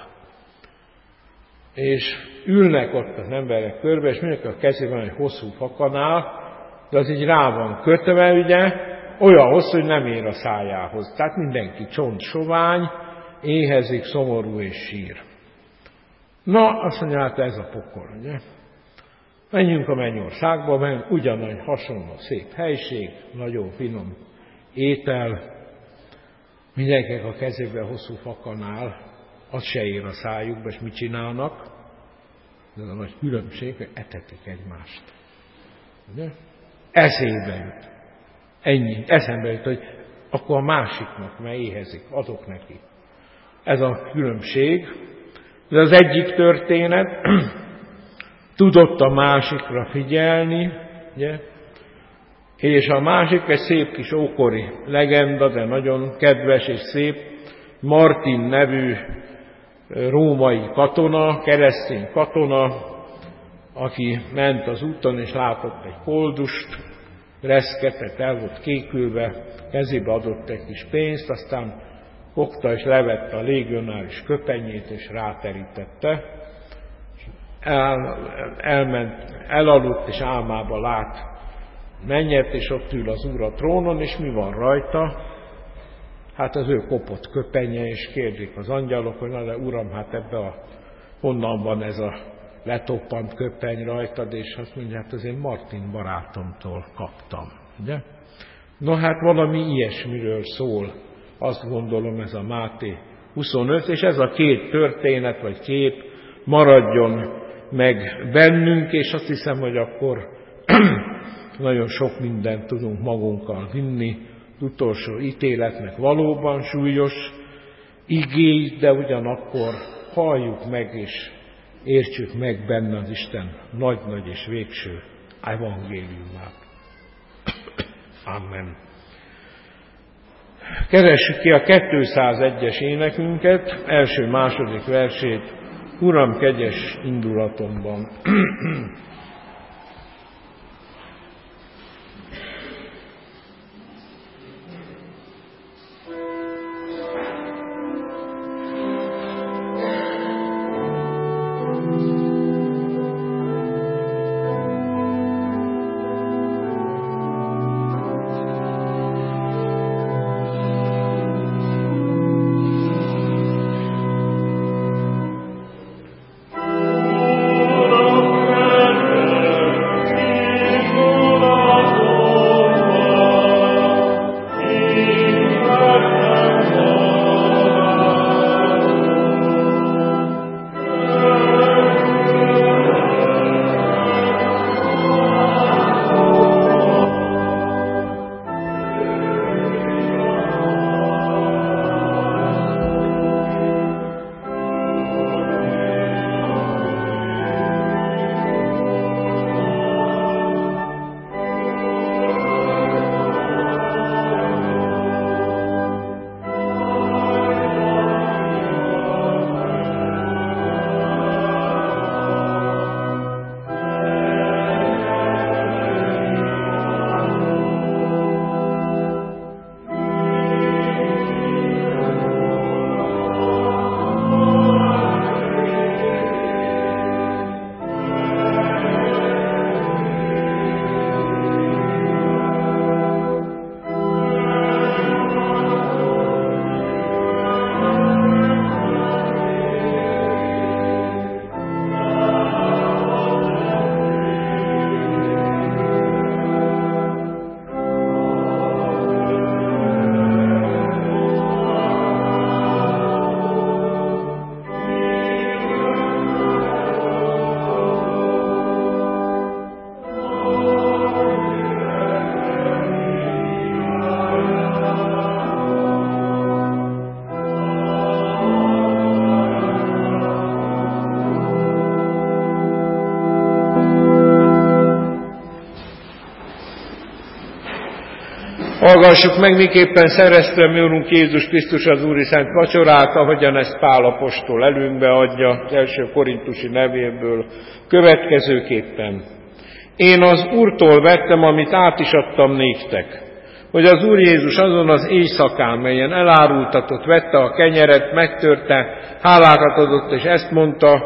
És ülnek ott az emberek körbe, és mindenki a kezében egy hosszú fakanál, de az így rá van kötve, ugye, olyan hosszú, hogy nem ér a szájához. Tehát mindenki csontsovány, éhezik, szomorú és sír. Na, azt mondja, hát ez a pokol, ugye. Menjünk a mennyországba, mert ugyanolyan hasonló szép helység, nagyon finom étel, mindenkinek a kezében hosszú fakanál, az se ér a szájukba, és mit csinálnak? Ez a nagy különbség, hogy etetik egymást. Ugye? Eszébe jut. Ennyi. Eszembe jut, hogy akkor a másiknak, mert éhezik, adok neki. Ez a különbség. De az egyik történet, tudott a másikra figyelni, ugye? És a másik egy szép kis ókori legenda, de nagyon kedves és szép, Martin nevű római katona, keresztény katona, aki ment az úton, és látott egy koldust, reszketett, el volt kékülve, kezébe adott egy kis pénzt, aztán fogta és levette a légionáris köpenyét, és ráterítette. El, elment, elaludt, és álmába lát mennyet, és ott ül az Úr a trónon, és mi van rajta? hát az ő kopott köpenye, és kérdik az angyalok, hogy na de uram, hát ebbe a, honnan van ez a letoppant köpeny rajtad, és azt mondja, hát az én Martin barátomtól kaptam, ugye? No hát valami ilyesmiről szól, azt gondolom ez a Máté huszonöt, és ez a két történet, vagy kép maradjon meg bennünk, és azt hiszem, hogy akkor nagyon sok mindent tudunk magunkkal vinni, az utolsó ítéletnek valóban súlyos igény, de ugyanakkor halljuk meg, és értsük meg benne az Isten nagy-nagy és végső evangéliumát. Amen. Keressük ki a kétszázegyes énekünket, első-második versét, Uram, kegyes indulatomban. Hallgassuk meg, miképpen szerezte mi Urunk Jézus Krisztus az Úri Szent Vacsorát, ahogyan ezt Pál apostol előnkbe adja az első korintusi levélből következőképpen. Én az Úrtól vettem, amit át is adtam néktek, hogy az Úr Jézus azon az éjszakán, melyen elárultatott, vette a kenyeret, megtörte, hálákat adott, és ezt mondta,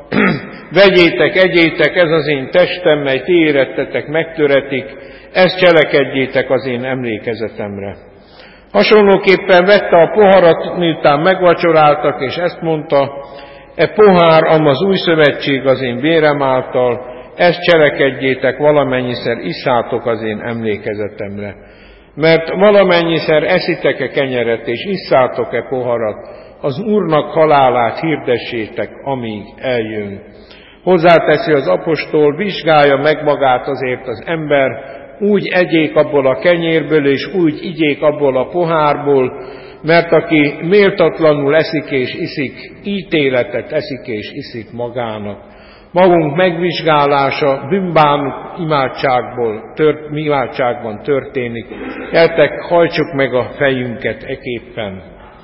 vegyétek, egyétek, ez az én testem, mely ti érettetek, megtöretik, ezt cselekedjétek az én emlékezetemre. Hasonlóképpen vette a poharat, miután megvacsoráltak, és ezt mondta, e pohár, am az új szövetség az én vérem által, ezt cselekedjétek, valamennyiszer isszátok az én emlékezetemre. Mert valamennyiszer eszitek-e kenyeret, és isszátok-e poharat, az Úrnak halálát hirdessétek, amíg eljön. Hozzáteszi az apostol, vizsgálja meg magát azért az ember, úgy egyék abból a kenyérből, és úgy igyék abból a pohárból, mert aki méltatlanul eszik és iszik, ítéletet eszik és iszik magának. Magunk megvizsgálása bűnbánuk imádságból, tört, imádságban történik. Gyertek, hajtsuk meg a fejünket eképpen.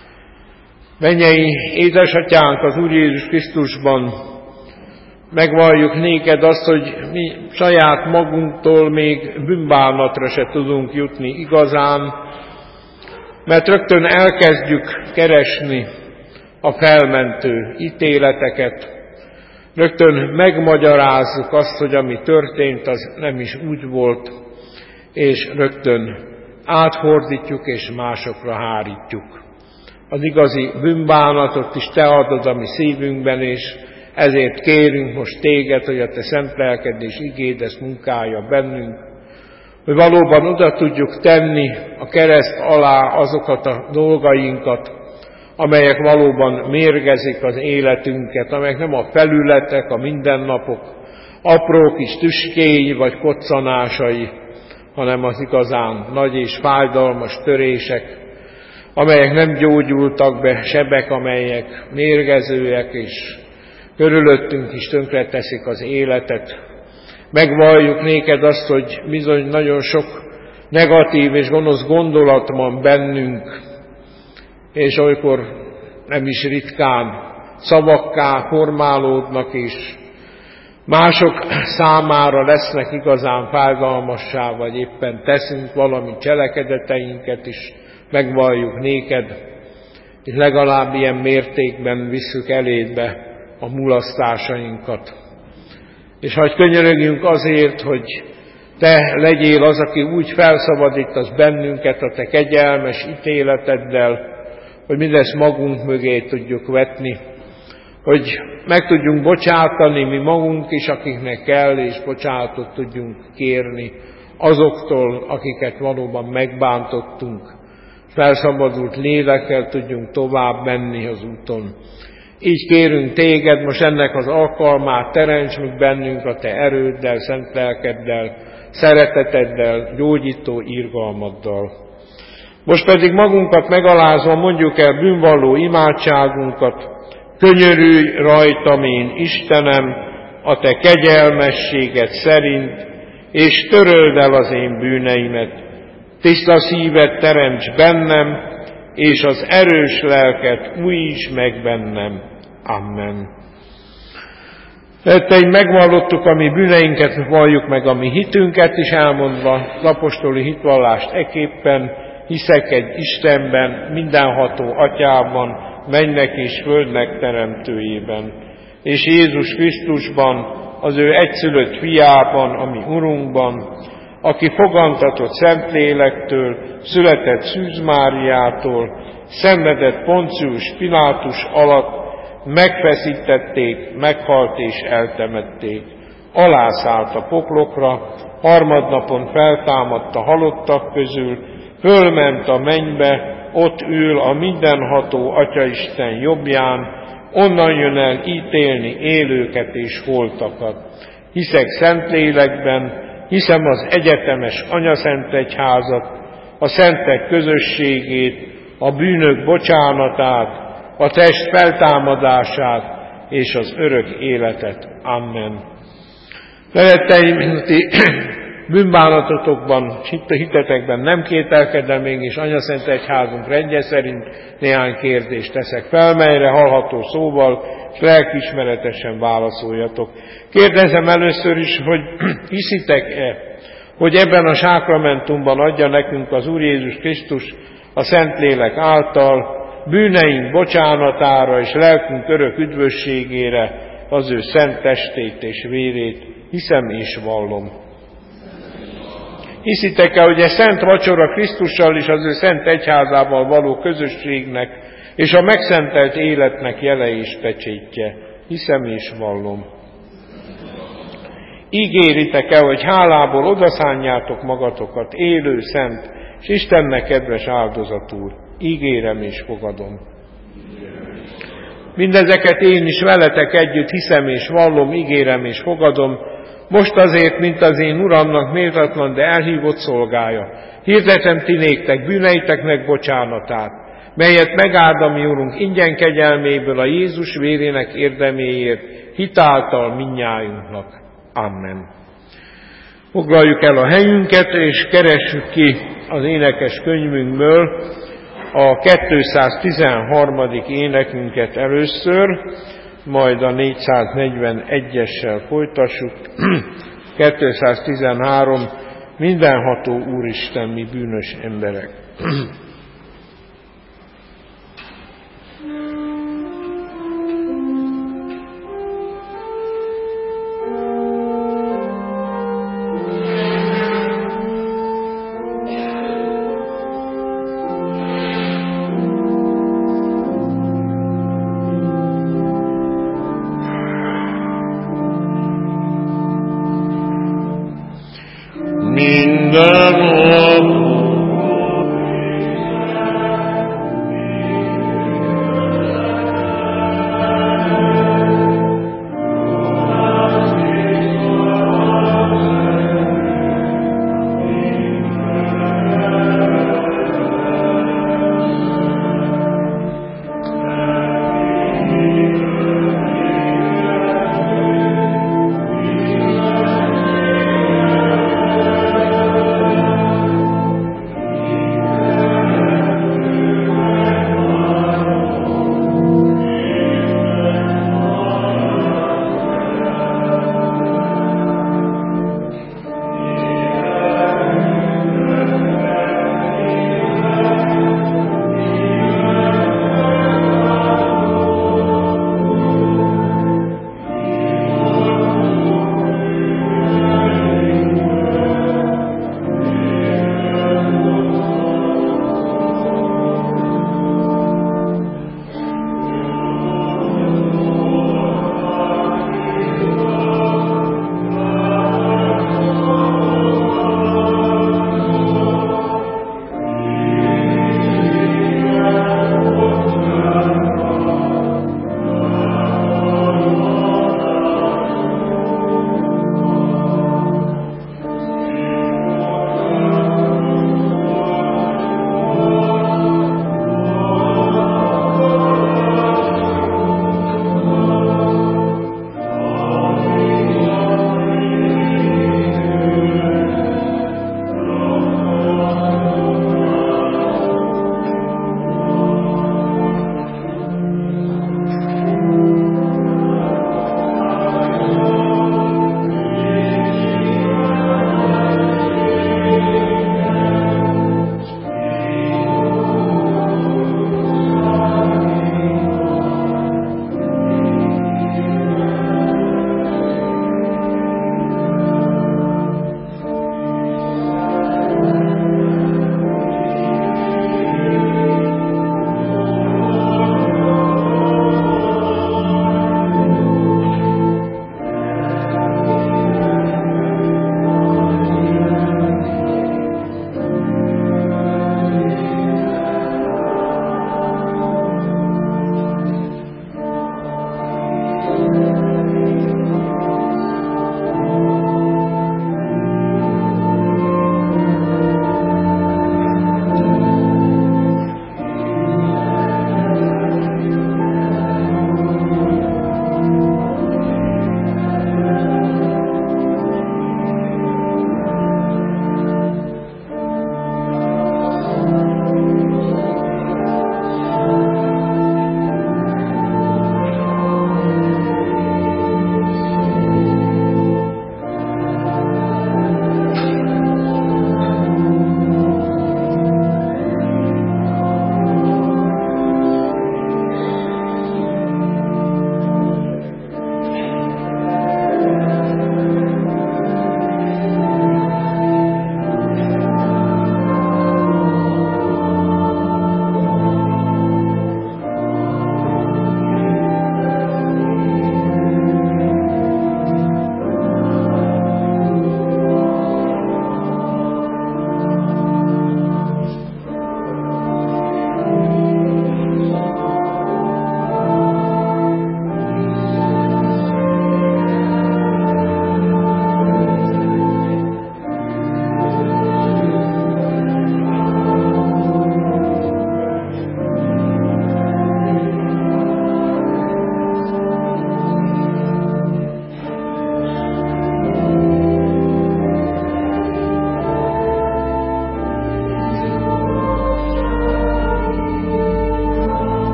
Mennyei édesatyánk az Úr Jézus Krisztusban, megvalljuk néked azt, hogy mi saját magunktól még bűnbánatra se tudunk jutni igazán, mert rögtön elkezdjük keresni a felmentő ítéleteket, rögtön megmagyarázzuk azt, hogy ami történt, az nem is úgy volt, és rögtön átfordítjuk és másokra hárítjuk. Az igazi bűnbánatot is Te adod a mi szívünkben, és ezért kérünk most Téged, hogy a Te szent lelked és igéd ezt munkálja bennünk, hogy valóban oda tudjuk tenni a kereszt alá azokat a dolgainkat, amelyek valóban mérgezik az életünket, amelyek nem a felületek, a mindennapok, apró kis tüskéi vagy koccanásai, hanem az igazán nagy és fájdalmas törések, amelyek nem gyógyultak be, sebek, amelyek mérgezőek, és körülöttünk is tönkreteszik az életet. Megvalljuk néked azt, hogy bizony nagyon sok negatív és gonosz gondolat van bennünk, és olykor nem is ritkán szavakká formálódnak, és mások számára lesznek igazán fájdalmassá, vagy éppen teszünk valami cselekedeteinket is, megvalljuk néked, és legalább ilyen mértékben visszük elédbe a mulasztásainkat. És hadd könyörögjünk azért, hogy Te legyél az, aki úgy felszabadítasz bennünket a Te kegyelmes ítéleteddel, hogy mindezt magunk mögé tudjuk vetni, hogy meg tudjunk bocsátani mi magunk is, akiknek kell, és bocsánatot tudjunk kérni azoktól, akiket valóban megbántottunk. Felszabadult lélekkel tudjunk tovább menni az úton. Így kérünk Téged, most ennek az alkalmát teremts meg bennünk a Te erőddel, szent lelkeddel, szereteteddel, gyógyító irgalmaddal. Most pedig magunkat megalázva mondjuk el bűnvalló imádságunkat, könyörülj rajtam én, Istenem, a Te kegyelmességed szerint, és töröld el az én bűneimet. Tiszta szívet teremts bennem, és az erős lelket újíts meg bennem. Amen. Tetteim, megvallottuk a mi bűneinket, valljuk meg a mi hitünket is, elmondva az apostoli hitvallást eképpen: hiszek egy Istenben, mindenható Atyában, mennek és földnek teremtőjében, és Jézus Krisztusban, az ő egyszülött fiában, a mi Urunkban, aki fogantatott Szentlélektől, született Szűz Máriától, szenvedett Poncius Pilátus alatt, megfeszítették, meghalt és eltemették. Alászállt a poklokra, harmadnapon feltámadt a halottak közül, fölment a mennybe, ott ül a mindenható Atyaisten jobbján, onnan jön el ítélni élőket és holtakat. Hiszek Szentlélekben, hiszem az egyetemes anyaszentegyházat, a szentek közösségét, a bűnök bocsánatát, a test feltámadását és az örök életet. Amen. Szeretteim, ti bűnbánatotokban, hitetekben nem kételkedem, mégis anyaszentegyházunk rendje szerint néhány kérdést teszek fel, melyre hallható szóval és lelkiismeretesen válaszoljatok. Kérdezem először is, hogy hiszitek-e, hogy ebben a sákramentumban adja nekünk az Úr Jézus Krisztus a Szentlélek által bűneink bocsánatára és lelkünk örök üdvösségére az ő szent testét és vérét? Hiszem és vallom. Hiszitek-e, hogy a szent vacsora Krisztussal és az ő szent egyházával való közösségnek és a megszentelt életnek jele és pecsétje? Hiszem és vallom. Ígéritek-e, hogy hálából odaszánjátok magatokat élő, szent és Istennek kedves áldozatul? Ígérem és fogadom. Mindezeket én is veletek együtt hiszem és vallom, ígérem és fogadom, most azért, mint az én Uramnak méltatlan, de elhívott szolgája, hirdetem ti néktek bűneiteknek bocsánatát, melyet megáld a mi Urunk ingyen kegyelméből a Jézus vérének érdeméért, hitáltal mindnyájunknak. Amen. Foglaljuk el a helyünket, és keressük ki az énekes könyvünkből a kétszáztizenharmadik énekünket először, majd a négyszáznegyvenegyessel folytassuk. kétszáztizenhárom. Mindenható Úristen, mi bűnös emberek. mindenhol.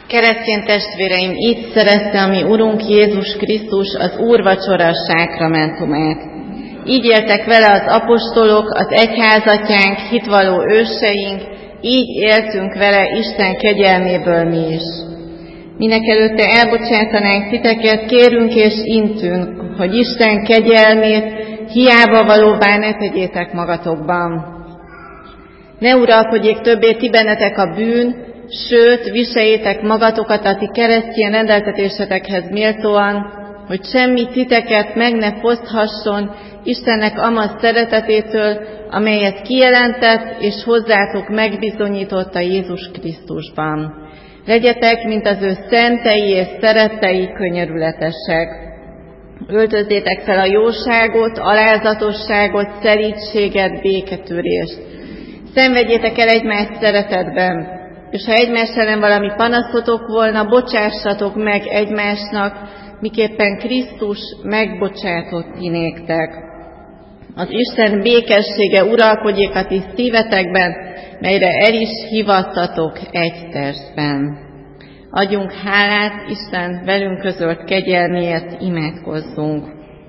Keresztény testvéreim, itt szerezte a mi Urunk Jézus Krisztus az úrvacsora sákramentumát. Így éltek vele az apostolok, az egyházatjánk, hitvalló őseink, így éltünk vele Isten kegyelméből mi is. Mindenekelőtte elbocsátanánk titeket, kérünk és intünk, hogy Isten kegyelmét hiába valóvá ne tegyétek magatokban. Ne uralkodjék többé ti bennetek a bűn, sőt, viseljétek magatokat a ti keresztény rendeltetésetekhez méltóan, hogy semmi titeket meg ne foszthasson Istennek amaz szeretetétől, amelyet kijelentett és hozzátok megbizonyított a Jézus Krisztusban. Legyetek, mint az ő szentei és szerettei, könyörületesek. Öltözzétek fel a jóságot, alázatosságot, szelídséget, béketűrést. Szenvedjétek el egymást szeretetben, és ha egymás ellen valami panaszotok volna, bocsássatok meg egymásnak, miképpen Krisztus megbocsátott ti néktek. Az Isten békessége uralkodjék a ti szívetekben, melyre el is hivattatok egy testben. Adjunk hálát Isten velünk közölt kegyelméért, imádkozzunk.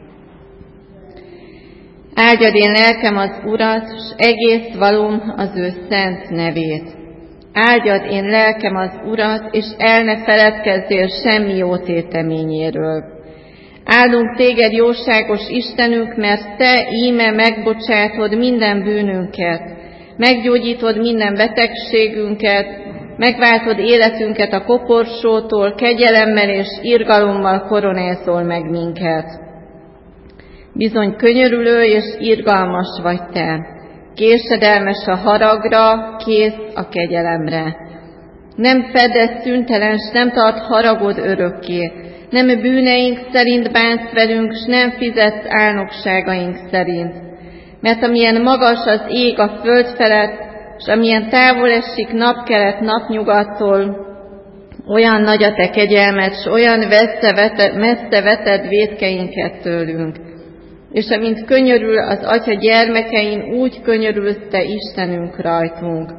Áldjad én lelkem az Urat, s egész valóm az ő szent nevét. Áldjad én lelkem az Urat, és el ne feledkezzél semmi jó téteményéről. Áldunk téged, jóságos Istenünk, mert te íme megbocsátod minden bűnünket, meggyógyítod minden betegségünket, megváltod életünket a koporsótól, kegyelemmel és irgalommal koronázol meg minket. Bizony könyörülő és irgalmas vagy te, késedelmes a haragra, kész a kegyelemre. Nem fedez szüntelen, s nem tart haragod örökké, nem bűneink szerint bánsz velünk, s nem fizetsz álnokságaink szerint. Mert amilyen magas az ég a föld felett, s amilyen távol esik napkelet napnyugattól, olyan nagy a te kegyelmed, s olyan messze veted vétkeinket tőlünk. És amint könyörül az Atya gyermekein, úgy könyörülsz te Istenünk rajtunk.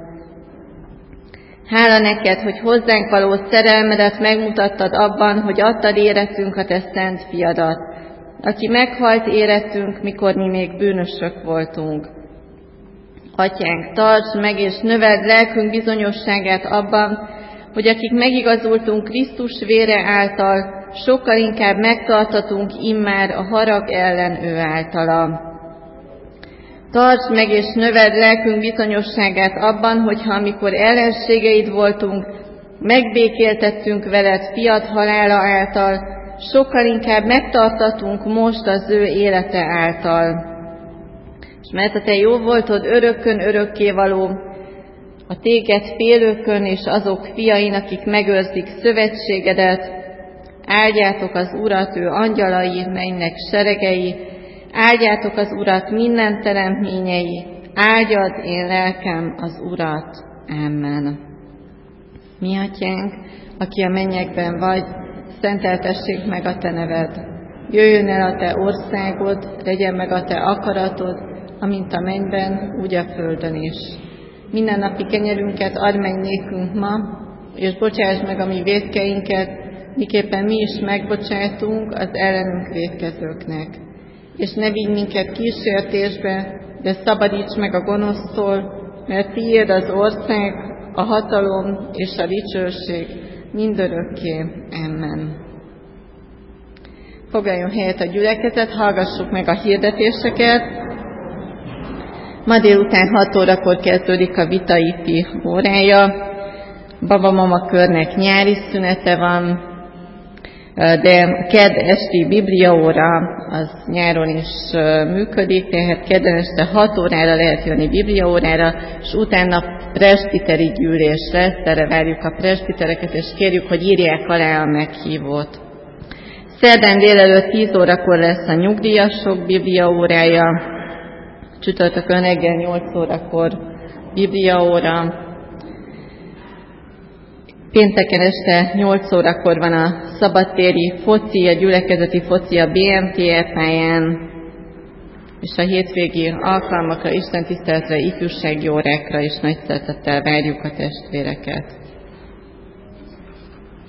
Hála neked, hogy hozzánk való szerelmedet megmutattad abban, hogy adtad érettünk a te szent fiadat, aki meghalt érettünk, mikor mi még bűnösök voltunk. Atyánk, tartsd meg és növeld lelkünk bizonyosságát abban, hogy akik megigazultunk Krisztus vére által, sokkal inkább megtartatunk immár a harag ellen ő általa. Tartsd meg és növeld lelkünk bizonyosságát abban, hogyha amikor ellenségeid voltunk, megbékéltettünk veled fiad halála által, sokkal inkább megtartatunk most az ő élete által. És mert a te jó voltod örökkön örökkévaló, a téged félőkön és azok fiain, akik megőrzik szövetségedet, áldjátok az Urat, ő angyalai, mennek seregei, áldjátok az Urat minden teremtményei, áldjad én lelkem az Urat. Amen. Mi Atyánk, aki a mennyekben vagy, szenteltessék meg a te neved. Jöjjön el a te országod, legyen meg a te akaratod, amint a mennyben, úgy a földön is. Minden napi kenyerünket add meg nékünk ma, és bocsáss meg a mi vétkeinket, miképpen mi is megbocsátunk az ellenünk vétkezőknek. És ne vigy minket kísértésbe, de szabadíts meg a gonosztól, mert tiéd az ország, a hatalom és a dicsőség mindörökké. Amen. Foglaljon helyet a gyülekezet, hallgassuk meg a hirdetéseket. Ma délután hat órakor kezdődik a vitaifi órája. Baba-mama körnek nyári szünete van, de kedd esti bibliaóra az nyáron is működik, tehát kedden este hat órára lehet jönni bibliaórára, és utána presbiteri gyűlés lesz, erre várjuk a presbitereket, és kérjük, hogy írják alá a meghívót. Szerdán délelőtt tíz órakor lesz a nyugdíjasok bibliaórája, csütörtökön reggel nyolc órakor bibliaóra, pénteken este nyolc órakor van a szabadtéri foci, a gyülekezeti foci a bé em té é pályán, és a hétvégi alkalmakra, istentiszteletre, ifjúsági órákra is nagy szeretettel várjuk a testvéreket.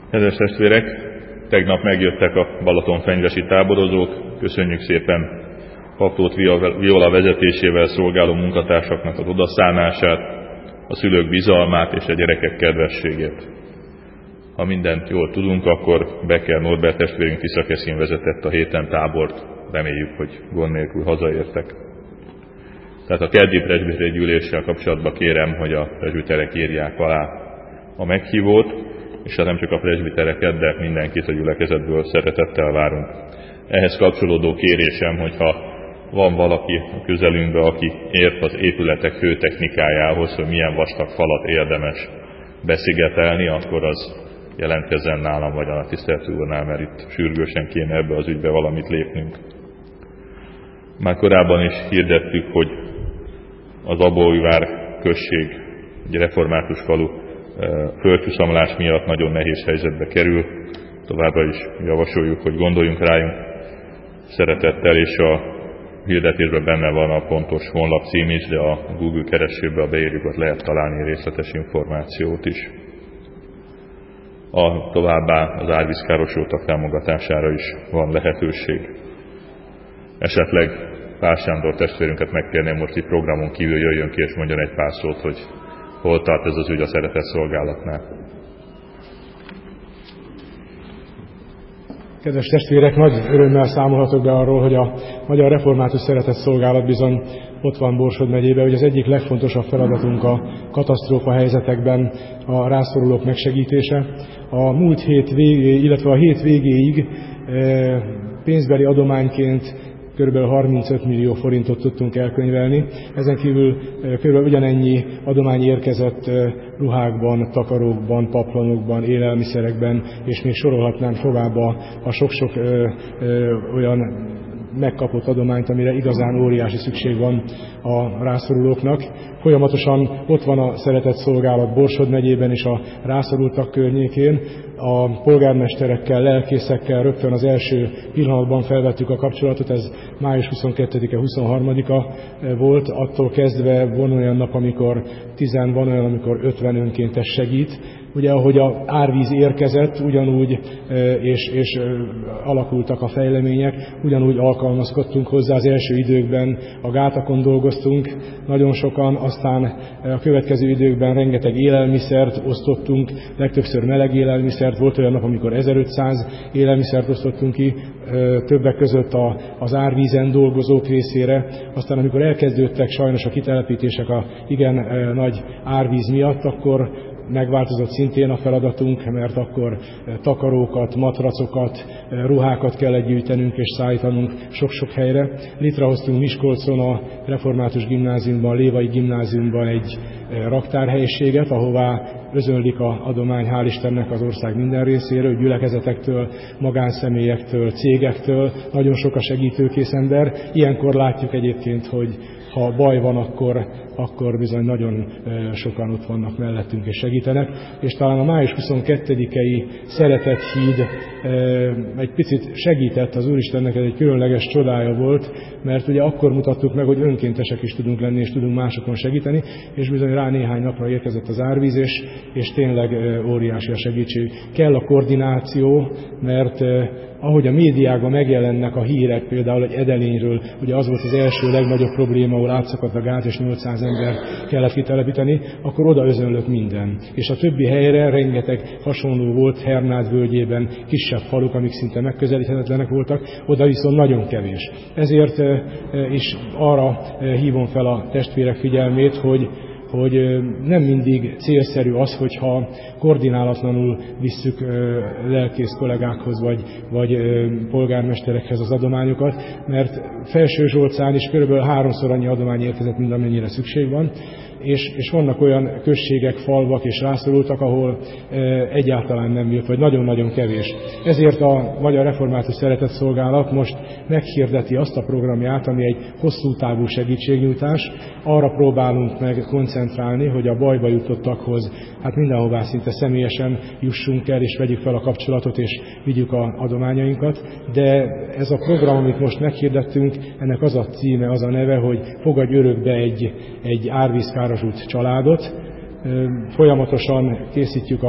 Kedves testvérek, tegnap megjöttek a balatonfenyvesi táborozók, köszönjük szépen Paptót Viola vezetésével szolgáló munkatársaknak az odaszánását, a szülők bizalmát és a gyerekek kedvességét. Ha mindent jól tudunk, akkor Becker Norbert testvérünk Tiszakeszin vezetett a héten tábort, reméljük, hogy gond nélkül hazaértek. Tehát a keddi presbiteri gyűléssel kapcsolatban kérem, hogy a presbiterek írják alá a meghívót, és hát nem csak a presbitereket, de mindenkit a gyülekezetből szeretettel várunk. Ehhez kapcsolódó kérésem, hogyha van valaki a közelünkben, aki ért az épületek hőtechnikájához, hogy milyen vastag falat érdemes beszigetelni, akkor az jelentkezzen nálam vagy a tisztelt úrnál, mert itt sürgősen kéne ebbe az ügybe valamit lépnünk. Már korábban is hirdettük, hogy az Abóújvár község, egy református falu földcsúszamlás miatt nagyon nehéz helyzetbe kerül. Továbbra is javasoljuk, hogy gondoljunk rájunk szeretettel, és a hirdetésben benne van a pontos honlap cím is, de a Google keresőbe, a beírjuk, ott lehet találni részletes információt is. A továbbá az árvízkárosodottak támogatására is van lehetőség. Esetleg Pál Sándor testvérünket megkérném, most itt programon kívül jöjjön ki és mondjon egy pár szót, hogy hol tart ez az ügy a szeretett szolgálatnál.
Kedves testvérek, nagy örömmel számolhatok be arról, hogy a Magyar Református Szeretett Szolgálat bizony ott van Borsod megyében, hogy az egyik legfontosabb feladatunk a katasztrófa helyzetekben a rászorulók megsegítése. A múlt hét végéig, illetve a hét végéig pénzbeli adományként kb. harmincöt millió forintot tudtunk elkönyvelni. Ezen kívül kb. Ugyanennyi adomány érkezett ruhákban, takarókban, paplanokban, élelmiszerekben, és még sorolhatnám tovább a, a sok-sok ö, ö, olyan megkapott adományt, amire igazán óriási szükség van a rászorulóknak. Folyamatosan ott van a szeretett szolgálat Borsod megyében és a rászorultak környékén. A polgármesterekkel, lelkészekkel rögtön az első pillanatban felvettük a kapcsolatot, ez május huszonkettedike, huszonharmadika volt, attól kezdve van olyan nap, amikor tizen, van olyan, amikor ötven önkéntes segít. Ugye, ahogy az árvíz érkezett, ugyanúgy és, és alakultak a fejlemények, ugyanúgy alkalmazkodtunk hozzá. Az első időkben a gátakon dolgoztunk, nagyon sokan, aztán a következő időkben rengeteg élelmiszert osztottunk, legtöbbször meleg élelmiszert, volt olyan nap, amikor ezerötszáz élelmiszert osztottunk ki, többek között az árvízen dolgozók részére. Aztán amikor elkezdődtek sajnos a kitelepítések a igen nagy árvíz miatt, akkor megváltozott szintén a feladatunk, mert akkor takarókat, matracokat, ruhákat kellett gyűjtenünk és szállítanunk sok-sok helyre. Létrehoztunk Miskolcon a Református Gimnáziumban, a Lévai Gimnáziumban egy raktárhelyiséget, ahová özönlik a adomány, hál' Istennek, az ország minden részéről, gyülekezetektől, magánszemélyektől, cégektől, nagyon sok a segítőkész ember. Ilyenkor látjuk egyébként, hogy ha baj van, akkor, akkor bizony nagyon sokan ott vannak mellettünk és segítenek. És talán a május huszonkettedikei Szeretett híd egy picit segített az Úristennek, ez egy különleges csodája volt, mert ugye akkor mutattuk meg, hogy önkéntesek is tudunk lenni, és tudunk másokon segíteni, és bizony rá néhány napra érkezett az árvíz, és, és tényleg óriási a segítség. Kell a koordináció, mert ahogy a médiában megjelennek a hírek, például egy Edelényről, ugye az volt az első legnagyobb probléma, ahol átszakadt a gát, és nyolcszáz ember kellett kitelepíteni, akkor oda özönlött minden. És a többi helyre rengeteg hasonló volt, Hernád völgyében kisebb faluk, amik szinte megközelíthetetlenek voltak, oda viszont nagyon kevés. Ezért is arra hívom fel a testvérek figyelmét, hogy hogy nem mindig célszerű az, hogyha koordinálatlanul visszük lelkész kollégákhoz, vagy, vagy polgármesterekhez az adományokat, mert Felső Zsolcán is körülbelül háromszor annyi adomány érkezett, mint amennyire szükség van, és, és vannak olyan községek, falvak és rászorultak, ahol e, egyáltalán nem jött, vagy nagyon-nagyon kevés. Ezért a Magyar Református Szeretett Szolgálat most meghirdeti azt a programját, ami egy hosszú távú segítségnyújtás. Arra próbálunk meg koncentrálni, hogy a bajba jutottakhoz hát mindenhová szinte személyesen jussunk el, és vegyük fel a kapcsolatot, és vigyük a adományainkat. De ez a program, amit most meghirdettünk, ennek az a címe, az a neve, hogy fogadj örökbe egy, egy árvízkárosult családot. Folyamatosan készítjük a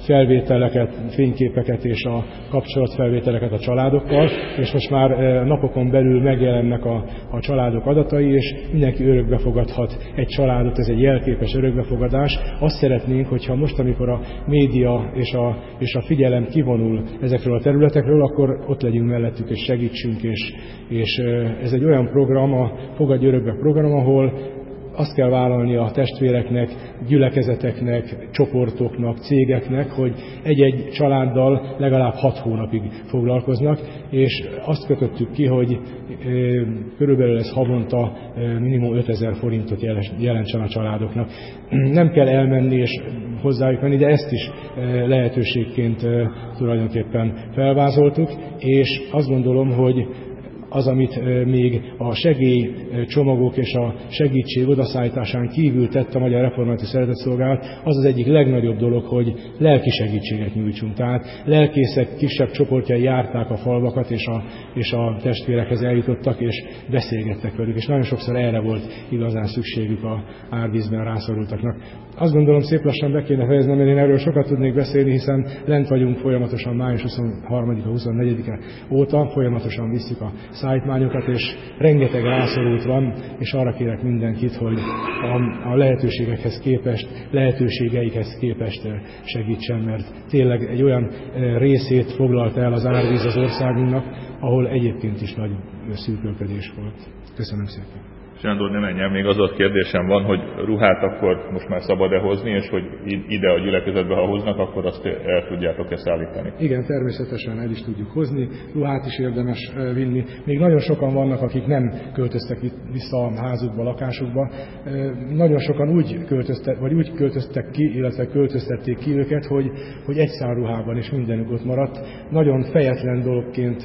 felvételeket, fényképeket és a kapcsolatfelvételeket a családokkal, és most már napokon belül megjelennek a, a családok adatai, és mindenki örökbe fogadhat egy családot, ez egy jelképes örökbefogadás. Azt szeretnénk, hogyha most, amikor a média és a, és a figyelem kivonul ezekről a területekről, akkor ott legyünk mellettük és segítsünk, és, és ez egy olyan program, a Fogadj Örökbe program, ahol azt kell vállalni a testvéreknek, gyülekezeteknek, csoportoknak, cégeknek, hogy egy-egy családdal legalább hat hónapig foglalkoznak, és azt kötöttük ki, hogy körülbelül ez havonta minimum ötezer forintot jelentsen a családoknak. Nem kell elmenni és hozzájuk menni, de ezt is lehetőségként tulajdonképpen felvázoltuk, és azt gondolom, hogy az, amit még a segélycsomagok és a segítség odaszállításán kívül tett a Magyar Református Szeretetszolgálat, az az egyik legnagyobb dolog, hogy lelki segítséget nyújtsunk. Tehát lelkészek kisebb csoportjai járták a falvakat, és a, és a testvérekhez eljutottak, és beszélgettek velük, és nagyon sokszor erre volt igazán szükségük a árvízben rászorultaknak. Azt gondolom, szép lassan be kéne fejeznem, mert én erről sokat tudnék beszélni, hiszen lent vagyunk folyamatosan május huszonharmadika huszonnegyedike óta, folyamatosan visszük a szállítmányokat, és rengeteg rászorult van, és arra kérek mindenkit, hogy a, a lehetőségekhez képest, lehetőségeikhez képest segítsen, mert tényleg egy olyan részét foglalta el az árvíz az országunknak, ahol egyébként is nagy szűkölködés volt. Köszönöm szépen.
Sándor, ne menjen, még az a kérdésem van, hogy ruhát akkor most már szabad-e hozni, és hogy ide a gyülekezetbe, ha hoznak, akkor azt el tudjátok-e szállítani?
Igen, természetesen el is tudjuk hozni, ruhát is érdemes vinni. Még nagyon sokan vannak, akik nem költöztek vissza a házukba, lakásukba. Nagyon sokan úgy költöztek, vagy úgy költöztek ki, illetve költöztették ki őket, hogy, hogy egy szál ruhában és mindenük ott maradt. Nagyon fejetlen dologként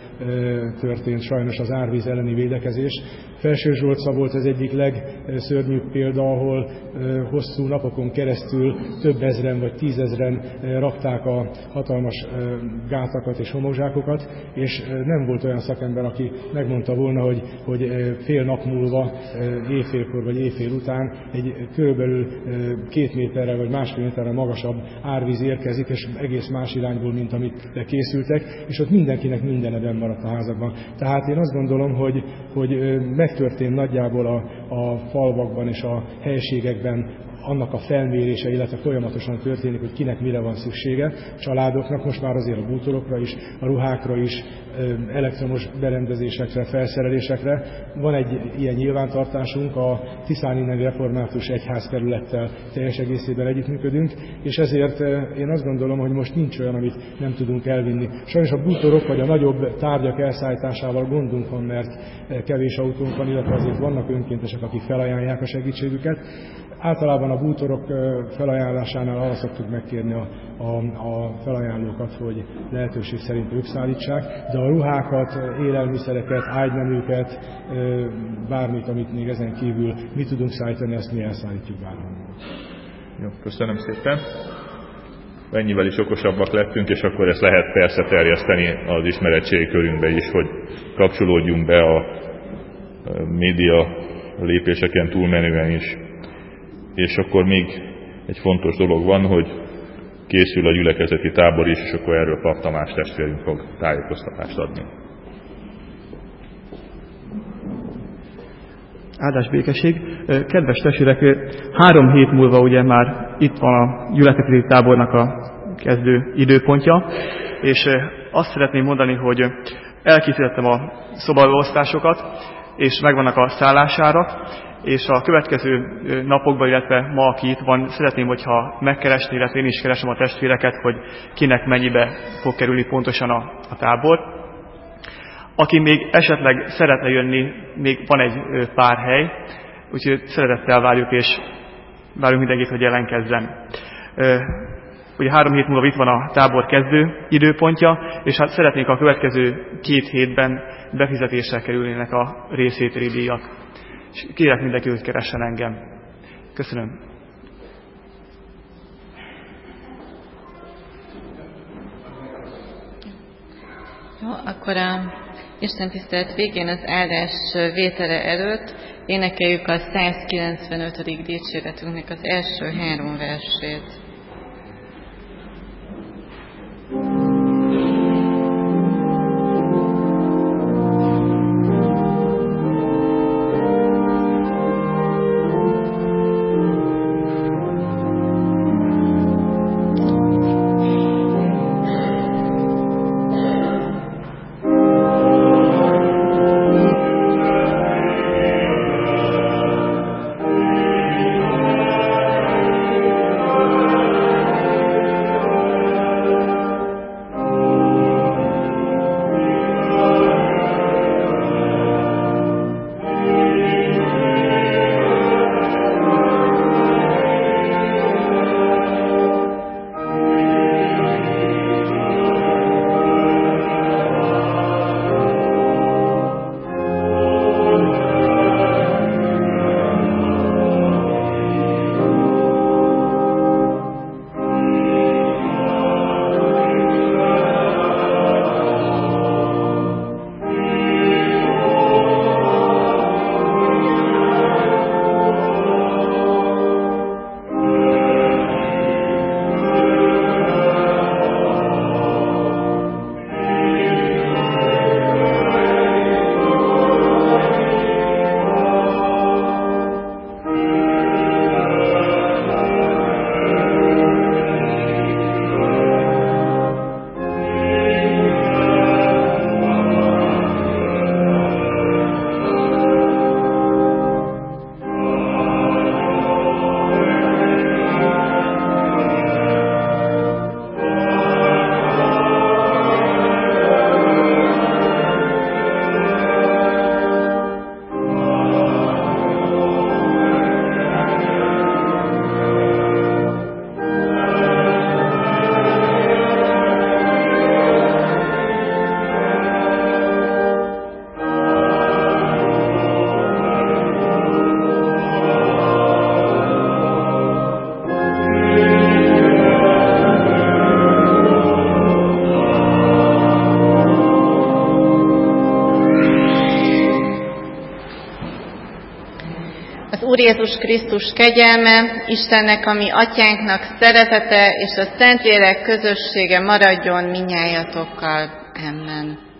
történt sajnos az árvíz elleni védekezés. Felsőzsolca volt az egyik legszörnyűbb példa, ahol hosszú napokon keresztül több ezren vagy tízezren rakták a hatalmas gátakat és homokzsákokat, és nem volt olyan szakember, aki megmondta volna, hogy, hogy fél nap múlva, éjfélkor vagy éjfél után egy körülbelül két méterrel vagy másfél méterrel magasabb árvíz érkezik, és egész más irányból, mint amit készültek, és ott mindenkinek mindene benn maradt a házakban. Tehát én azt gondolom, hogy, hogy megtörtént nagyjából a, a falvakban és a helységekben annak a felmérése, illetve folyamatosan történik, hogy kinek mire van szüksége, családoknak, most már azért a bútorokra is, a ruhákra is, elektromos berendezésekre, felszerelésekre. Van egy ilyen nyilvántartásunk, a Tiszáni nevű református egyházkerülettel teljes egészében együttműködünk, és ezért én azt gondolom, hogy most nincs olyan, amit nem tudunk elvinni. Sajnos a bútorok vagy a nagyobb tárgyak elszállításával gondunk van, mert kevés autónk van, illetve azért vannak önkéntesek, akik felajánlják a segítségüket. Általában a bútorok felajánlásánál arra szoktuk megkérni a, a, a felajánlókat, hogy lehetőség szerint ők szállítsák, de a ruhákat, élelmiszereket, ágyneműket, bármit, amit még ezen kívül mi tudunk szállítani, ezt mi elszállítjuk bárhol.
Jó, köszönöm szépen. Ennyivel is okosabbak lettünk, és akkor ezt lehet persze terjeszteni az ismeretségi körünkbe is, hogy kapcsolódjunk be a média lépéseken túlmenően is. És akkor még egy fontos dolog van, hogy készül a gyülekezeti tábor is, és akkor erről Pap Tamás testvérünk fog tájékoztatást adni.
Áldás békesség. Kedves testvérek, három hét múlva ugye már itt van a gyülekezeti tábornak a kezdő időpontja, és azt szeretném mondani, hogy elkészítettem a szobabeosztásokat, és megvannak a szállására, és a következő napokban, illetve ma, aki itt van, szeretném, hogyha megkeresni, illetve én is keresem a testvéreket, hogy kinek mennyibe fog kerülni pontosan a, a tábor. Aki még esetleg szeretne jönni, még van egy pár hely, úgyhogy szeretettel várjuk, és várjuk mindenkit, hogy jelentkezzen. Ugye három hét múlva itt van a tábor kezdő időpontja, és hát szeretnénk a következő két hétben befizetésre kerülnének a részvételi díjak. És kérek mindenki, hogy keressen engem. Köszönöm.
Jó, akkor a Isten tisztelet végén az áldás vétele előtt énekeljük a százkilencvenötödik dicséretünknek az első három versét. Az Úr Jézus Krisztus kegyelme, Istennek, a mi atyánknak szeretete és a Szentlélek közössége maradjon minnyájatokkal. Amen.